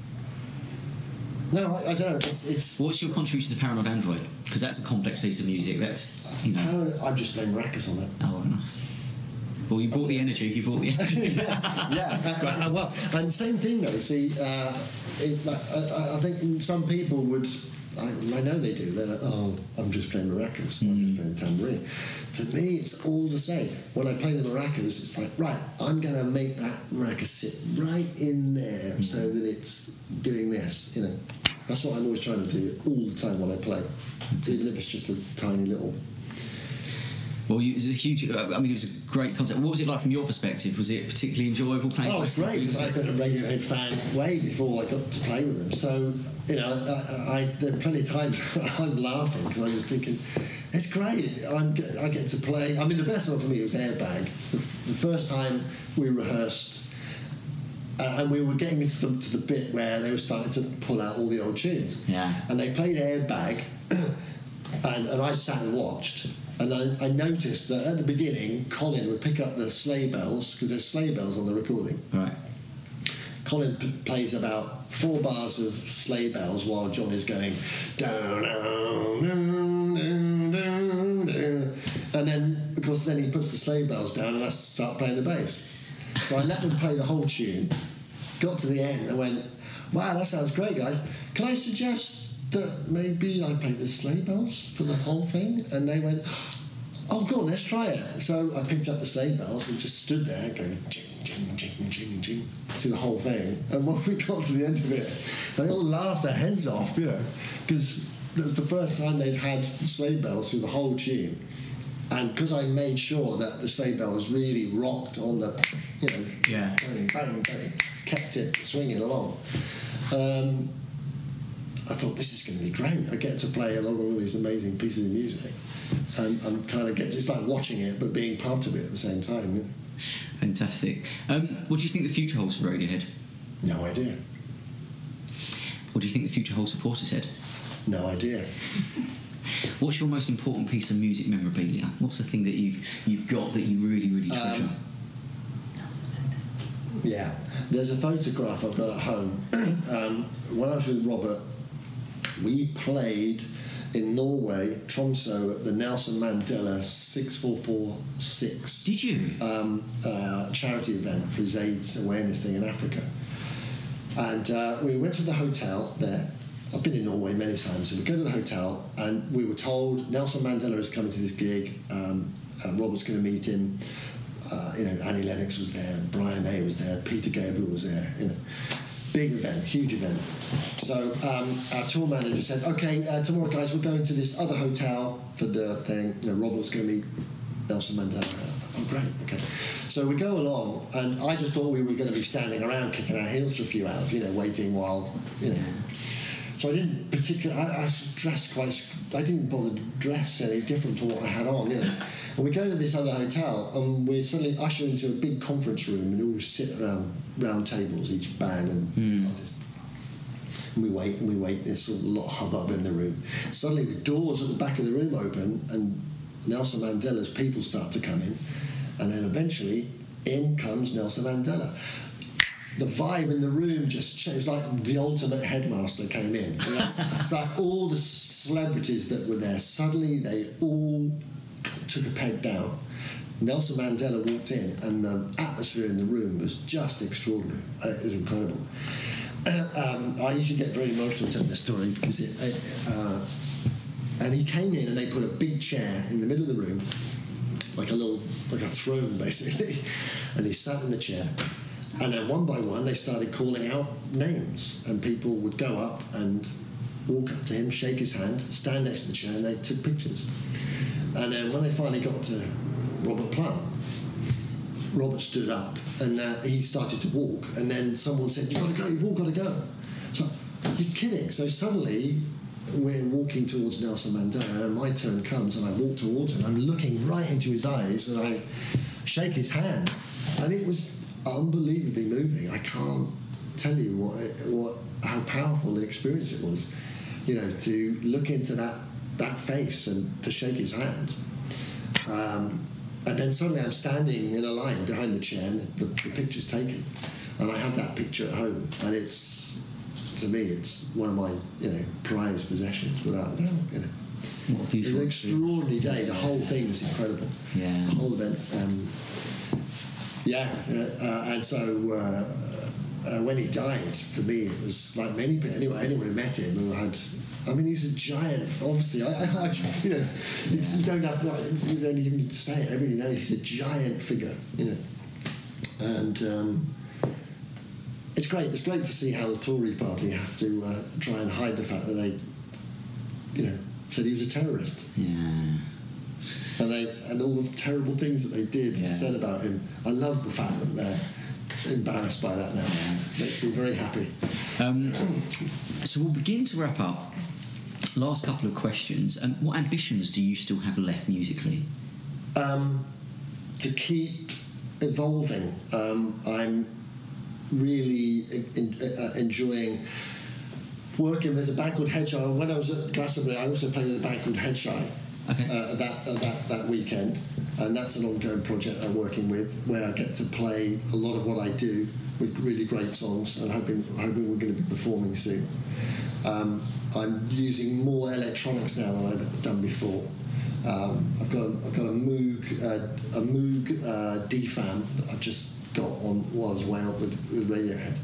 No, I, I don't know. It's, it's. What's your contribution to Paranoid Android? Because that's a complex piece of music. That's, you know. Paranoid, I'm just playing maracas on that. Oh, nice. Well, you brought the energy. You brought the energy. yeah, yeah. Uh, well, and same thing though. See, uh, it, like, I, I think some people would. I, I know they do. They're like, oh, I'm just playing maracas. Mm. I'm just playing tambourine. To me, it's all the same. When I play the maracas, it's like, right, I'm going to make that maraca sit right in there mm. so that it's doing this, you know. That's what I'm always trying to do all the time when I play, even if it's just a tiny little. Well, it was a huge. I mean, it was a great concept. What was it like from your perspective? Was it particularly enjoyable playing? Oh, it was great. Because I've been a Radiohead fan way before I got to play with them. So, you know, I, I there are plenty of times I'm laughing because I was thinking, it's great. I'm, I get to play. I mean, the best one for me was Airbag. The, the first time we rehearsed. Uh, and we were getting into the, to the bit where they were starting to pull out all the old tunes. Yeah. And they played Airbag, and, and I sat and watched. And I, I noticed that at the beginning, Colin would pick up the sleigh bells, because there's sleigh bells on the recording. Right. Colin p- plays about four bars of sleigh bells while John is going down, down, down, down, down, down. And then, of course, then he puts the sleigh bells down and I start playing the bass. So I let them play the whole tune, got to the end and went, wow, that sounds great, guys. Can I suggest that maybe I play the sleigh bells for the whole thing? And they went, oh, go on, let's try it. So I picked up the sleigh bells and just stood there going, jing, jing, jing, jing, jing, to the whole thing. And when we got to the end of it, they all laughed their heads off, you know, because it was the first time they'd had sleigh bells through the whole tune. And because I made sure that the sleigh bells really rocked on the, you know, yeah. bang, bang, bang, kept it swinging along. Um, I thought, this is going to be great. I get to play along with all these amazing pieces of music, and I'm kind of get it's like watching it, but being part of it at the same time. Yeah. Fantastic. Um, what do you think the future holds for Radiohead? No idea. What do you think the future holds for Portishead? No idea. What's your most important piece of music memorabilia? What's the thing that you've you've got that you really, really treasure? Um, yeah, there's a photograph I've got at home. um, when I was with Robert, we played in Norway, Tromsø, at the Nelson Mandela six four four six. Did you? Um, uh, charity event for his AIDS awareness thing in Africa. And uh, we went to the hotel there. I've been in Norway many times, so we go to the hotel and we were told Nelson Mandela is coming to this gig. Um, uh, Robert's going to meet him. Uh, you know, Annie Lennox was there, Brian May was there, Peter Gabriel was there. You know, big event, huge event. So um, our tour manager said, "Okay, uh, tomorrow, guys, we're going to this other hotel for the thing. You know, Robert's going to meet Nelson Mandela." Oh, great. Okay. So we go along, and I just thought we were going to be standing around kicking our heels for a few hours, you know, waiting while, you know. So I didn't particularly, I, I was dressed quite, I didn't bother to dress any different to what I had on, you know. And we go to this other hotel, and we're suddenly ushered into a big conference room, and we all sit around round tables, each band, and, mm. and we wait, and we wait, there's sort of a lot of hubbub in the room. Suddenly the doors at the back of the room open, and Nelson Mandela's people start to come in, and then eventually in comes Nelson Mandela. The vibe in the room just changed, like the ultimate headmaster came in. You know? It's like all the celebrities that were there, suddenly they all took a peg down. Nelson Mandela walked in, and the atmosphere in the room was just extraordinary. Uh, it was incredible. Uh, um, I usually get very emotional telling this story because it. Uh, and he came in, and they put a big chair in the middle of the room, like a little, like a throne basically, and he sat in the chair. And then one by one they started calling out names, and people would go up and walk up to him, shake his hand, stand next to the chair, and they took pictures. And then when they finally got to Robert Plant, Robert stood up and uh, he started to walk, and then someone said, "You've got to go, you've all got to go." So, you're kidding. So suddenly we're walking towards Nelson Mandela, and my turn comes, and I walk towards him. I'm looking right into his eyes, and I shake his hand, and it was unbelievably moving. I can't tell you what, what, how powerful the experience it was. You know, to look into that that face and to shake his hand. Um, and then suddenly I'm standing in a line behind the chair, and the, the picture's taken, and I have that picture at home, and it's, to me, it's one of my, you know, prized possessions, without a doubt. You know, what a it was an extraordinary day. The whole thing was incredible. Yeah. The whole event. Um, yeah, uh, uh, and so uh, uh, when he died, for me, it was like many people. Anyone, anyone who met him who had. I mean, he's a giant. Obviously, I, I, I you know, it's, you don't have, you don't even need to say it. Everybody knows he's a giant figure, you know, and um, it's great. It's great to see how the Tory party have to uh, try and hide the fact that they, you know, said he was a terrorist. Yeah. And they and all the terrible things that they did yeah. and said about him. I love the fact that they're embarrassed by that now. Yeah. Makes me very happy. Um, so we'll begin to wrap up. Last couple of questions. Um, what ambitions do you still have left musically? Um, to keep evolving. Um, I'm really in, uh, enjoying working. There's a band called Headshine. When I was at Glastonbury, I also played with a band called Headshine. Okay. Uh, that uh, that that weekend, and that's an ongoing project I'm working with, where I get to play a lot of what I do with really great songs, and hoping hoping we're going to be performing soon. Um, I'm using more electronics now than I've done before. Um, I've got a, I've got a Moog uh, a Moog uh, D FAM that I've just got on while I was way out with, with Radiohead.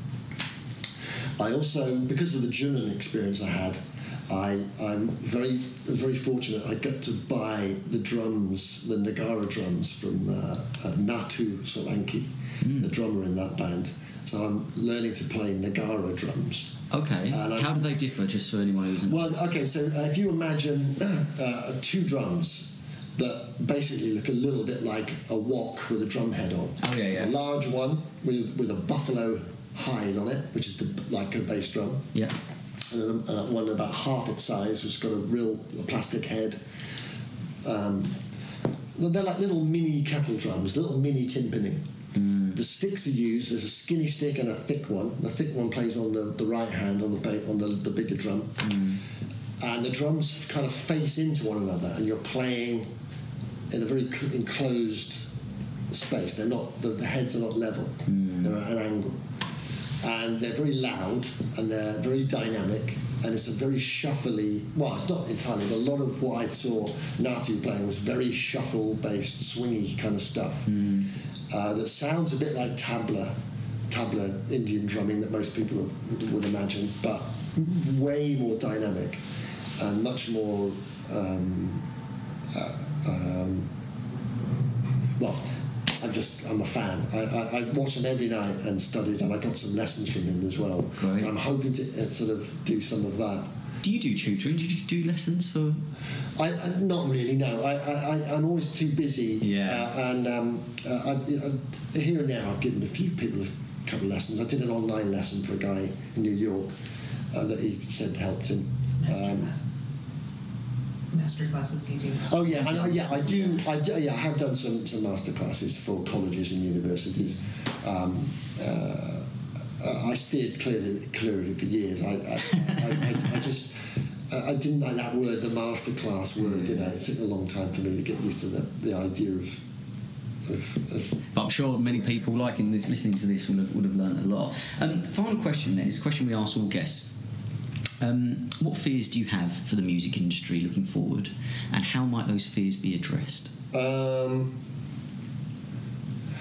I also, because of the German experience I had, I, I'm very very fortunate. I got to buy the drums, the Nagara drums from uh, uh, Natu Solanki, mm. the drummer in that band. So I'm learning to play Nagara drums. Okay. How do they differ, just for anyone who isn't? Well, okay, so uh, if you imagine uh, two drums that basically look a little bit like a wok with a drum head on. Oh, yeah, yeah. A large one with, with a buffalo hide on it, which is the, like a bass drum. Yeah. And a, one about half its size, which has got a real a plastic head. Um, they're like little mini kettle drums, little mini timpani. Mm. The sticks are used. There's a skinny stick and a thick one. The thick one plays on the, the right hand on the ba- on the, the bigger drum, mm. and the drums kind of face into one another, and you're playing in a very cl- enclosed space. They're not the, the heads are not level. Mm. They're at an angle. And they're very loud, and they're very dynamic, and it's a very shuffly, well, it's not entirely, but a lot of what I saw Natu playing was very shuffle-based, swingy kind of stuff mm. uh, that sounds a bit like tabla, tabla Indian drumming that most people would imagine, but way more dynamic and much more, um, uh, um, well, I'm just, I'm a fan. I, I, I watched him every night and studied, and I got some lessons from him as well. Right. So I'm hoping to uh, sort of do some of that. Do you do tutoring? Do you do lessons for? I, I not really. No, I, I I'm always too busy. Yeah. Uh, and um, uh, I, I, here and there, I've given a few people a couple of lessons. I did an online lesson for a guy in New York uh, that he said helped him. Um, master classes you do? Oh yeah, I, yeah, I do. I do. Yeah, I have done some, some master classes for colleges and universities. Um, uh, I steered clearly, clearly for years. I, I, I, I, I just, I didn't like that word, the master class word. You know, it took a long time for me to get used to the, the idea of. Of, of but I'm sure many people liking this, listening to this, would have would have learned a lot. Um, final question then is a question we ask all guests. Um, what fears do you have for the music industry looking forward, and how might those fears be addressed? Um,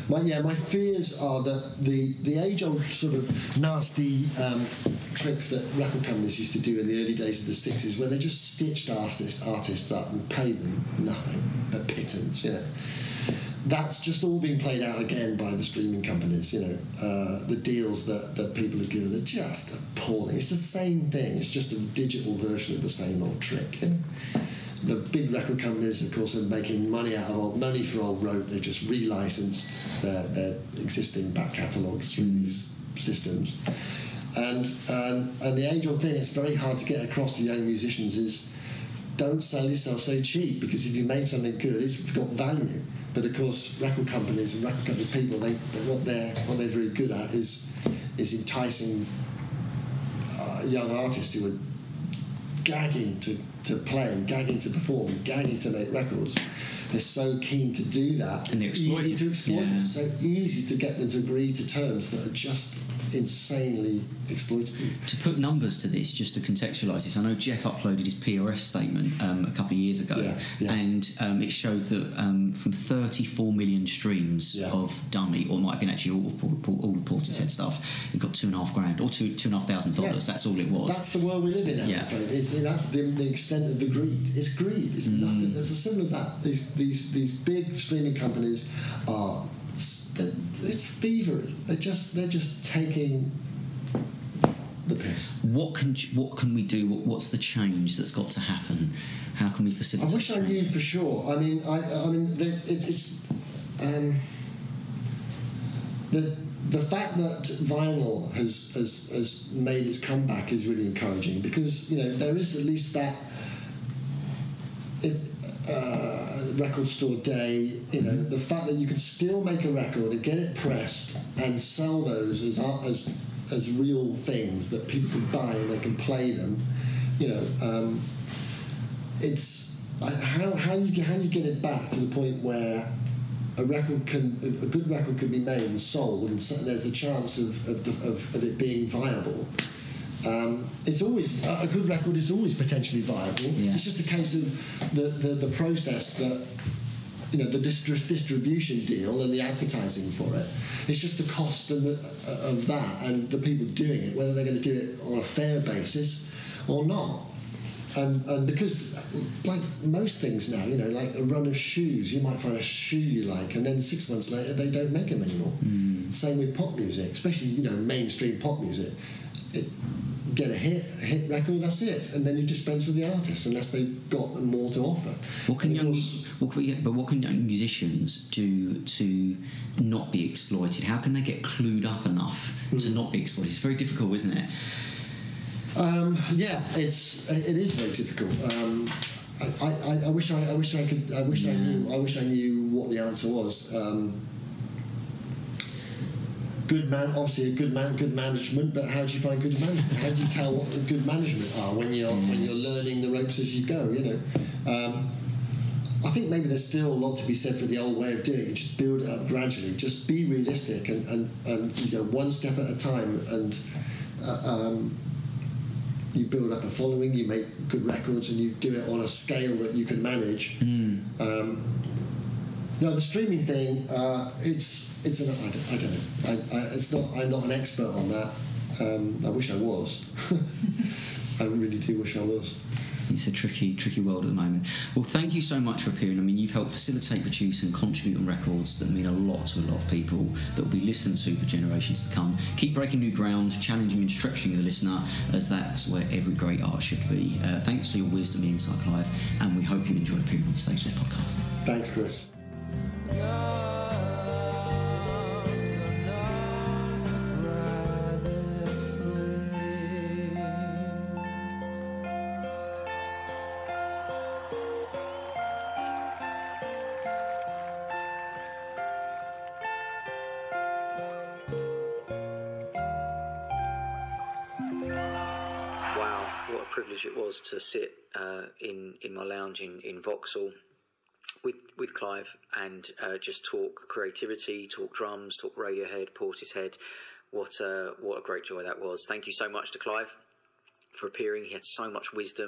My, yeah, my fears are that the, the age-old sort of nasty um, tricks that record companies used to do in the early days of the sixties, where they just stitched artists, artists up and paid them nothing but pittance, you know. That's just all being played out again by the streaming companies, you know. Uh, the deals that, that people have given are just appalling. It's the same thing. It's just a digital version of the same old trick, you know. The big record companies, of course, are making money out of old money for old rope. They just relicensed their, their existing back catalogues through these systems. And, and and the age-old thing, it's very hard to get across to young musicians, is don't sell yourself so cheap, because if you made something good, it's got value. But of course, record companies and record company people, they what they're what they're very good at is is enticing uh, young artists who are gagging to, to play and gagging to perform and gagging to make records. They're so keen to do that. And it's easy to exploit. Yeah. It's so easy to get them to agree to terms that are just insanely exploitative. To put numbers to this, just to contextualise this, I know Jeff uploaded his P R S statement um, a couple of years ago, Yeah, yeah. and um, it showed that um, from thirty-four million streams Yeah. of Dummy, or it might have been actually all of Paul, all of Portishead stuff, it got two and a half grand, or two two and a half thousand dollars. Yeah. That's all it was. That's the world we live in now. Yeah. I'm afraid. It's, that's the, the extent of the greed. It's greed. It's Mm. nothing. It's as simple as that. These these these big streaming companies are. It's thievery. They're just they're just taking the piss. What can what can we do? What, what's the change that's got to happen? How can we I facilitate? wish I knew for sure. I mean, I I mean, the, it, it's um, the the fact that vinyl has, has has made its comeback is really encouraging, because you know there is at least that. It, uh, record store day, you know, the fact that you can still make a record and get it pressed and sell those as art, as as real things that people can buy and they can play them, you know, um, it's uh, how how you how you get it back to the point where a record can a good record can be made and sold, and so there's a chance of of, the, of, of it being viable. Um, it's always a good record is always potentially viable. Yeah. It's just a case of the, the, the process that, you know, the distri- distribution deal and the advertising for it. It's just the cost and the, uh, of that, and the people doing it, whether they're going to do it on a fair basis or not. And and because, like most things now, you know, like a run of shoes, you might find a shoe you like, and then six months later they don't make them anymore. Mm. Same with pop music, especially, you know, mainstream pop music. It, get a hit, a hit record, that's it, and then you dispense with the artist unless they've got more to offer. What can And of young, course- what can we, but what can young musicians do to not be exploited? How can they get clued up enough to not be exploited? It's very difficult, isn't it? Um, yeah, it's it is very difficult. Um, I, I, I wish I, I wish I could I wish I Yeah. knew I wish I knew what the answer was. Um, good man, obviously a good man, good management. But how do you find good management? How do you tell what good management are when you're Yeah. when you're learning the ropes as you go? You know. Um, I think maybe there's still a lot to be said for the old way of doing it. Just build it up gradually. Just be realistic and, and, and you go one step at a time, and uh, um, you build up a following. You make good records, and you do it on a scale that you can manage. Mm. Um, no, the streaming thing. Uh, it's it's an I don't, I don't know. I, I, it's not. I'm not an expert on that. Um, I wish I was. I really do wish I was. It's a tricky, tricky world at the moment. Well, thank you so much for appearing. I mean, you've helped facilitate, produce and contribute on records that mean a lot to a lot of people, that will be listened to for generations to come. Keep breaking new ground, challenging and stretching the listener, as that's where every great art should be. Uh, thanks for your wisdom and insight, Clive, and we hope you enjoyed appearing on the Stage Left podcast. Thanks, Chris. Wow, what a privilege it was to sit uh, in in my lounge in, in Vauxhall with with Clive and uh, just talk creativity, talk drums, talk Radiohead, Portishead. What a, what a great joy that was. Thank you so much to Clive for appearing. He had so much wisdom,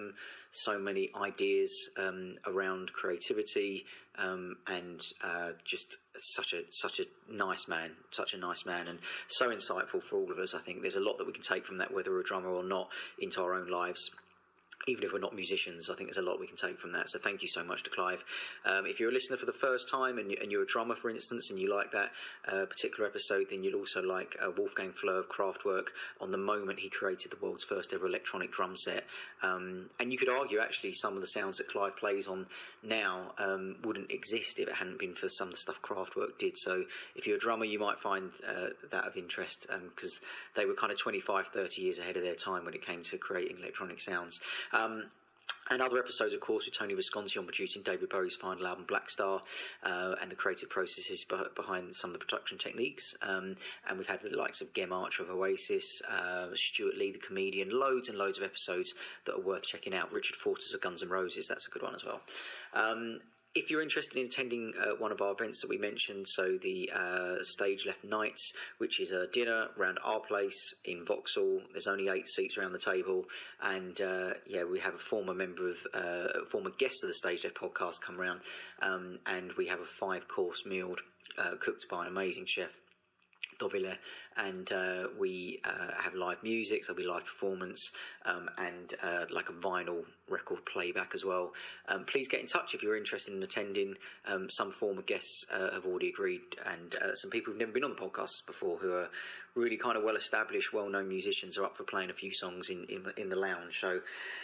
so many ideas um, around creativity, um, and uh, just such a such a nice man, such a nice man, and so insightful for all of us. I think there's a lot that we can take from that, whether we're a drummer or not, into our own lives. Even if we're not musicians, I think there's a lot we can take from that. So thank you so much to Clive. Um, if you're a listener for the first time and, you, and you're a drummer, for instance, and you like that uh, particular episode, then you'll also like uh, Wolfgang Fleur of Kraftwerk on the moment he created the world's first ever electronic drum set. Um, and you could argue, actually, some of the sounds that Clive plays on now um, wouldn't exist if it hadn't been for some of the stuff Kraftwerk did. So if you're a drummer, you might find uh, that of interest, because um, they were kind of twenty-five, thirty years ahead of their time when it came to creating electronic sounds. Um, and other episodes, of course, with Tony Visconti on producing David Bowie's final album, Black Star, uh, and the creative processes behind some of the production techniques. Um, and we've had the likes of Gem Archer of Oasis, uh, Stuart Lee, the comedian, loads and loads of episodes that are worth checking out. Richard Fortas of Guns N' Roses, that's a good one as well. Um, If you're interested in attending uh, one of our events that we mentioned, so the uh, Stage Left Nights, which is a dinner around our place in Vauxhall. There's only eight seats around the table, and uh, yeah, we have a former member of, uh, a former guest of the Stage Left podcast come around, um, and we have a five-course meal uh, cooked by an amazing chef, Dovile, and uh, we uh, have live music, so there'll be live performance, um, and uh, like a vinyl record playback as well. Um, please get in touch if you're interested in attending. Um, some former guests uh, have already agreed, and uh, some people who've never been on the podcast before, who are really kind of well-established, well-known musicians, are up for playing a few songs in, in, in the lounge. So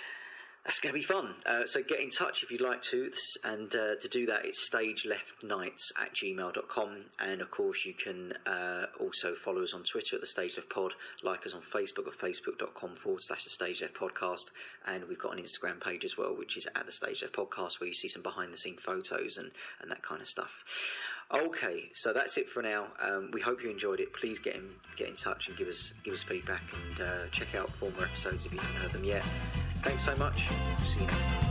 that's going to be fun. Uh, so get in touch if you'd like to, and uh, to do that, it's stageleftnights at gmail dot com, and of course you can uh, also follow us on Twitter at the Stage Left Pod, like us on Facebook at facebook.com forward slash the Stage Left Podcast, and we've got an Instagram page as well, which is at the Stage Left Podcast, where you see some behind the scene photos and, and that kind of stuff. Okay, so that's it for now. Um, we hope you enjoyed it. Please get in get in touch and give us give us feedback, and uh, check out former episodes if you haven't heard them yet. Thanks so much. See you next time.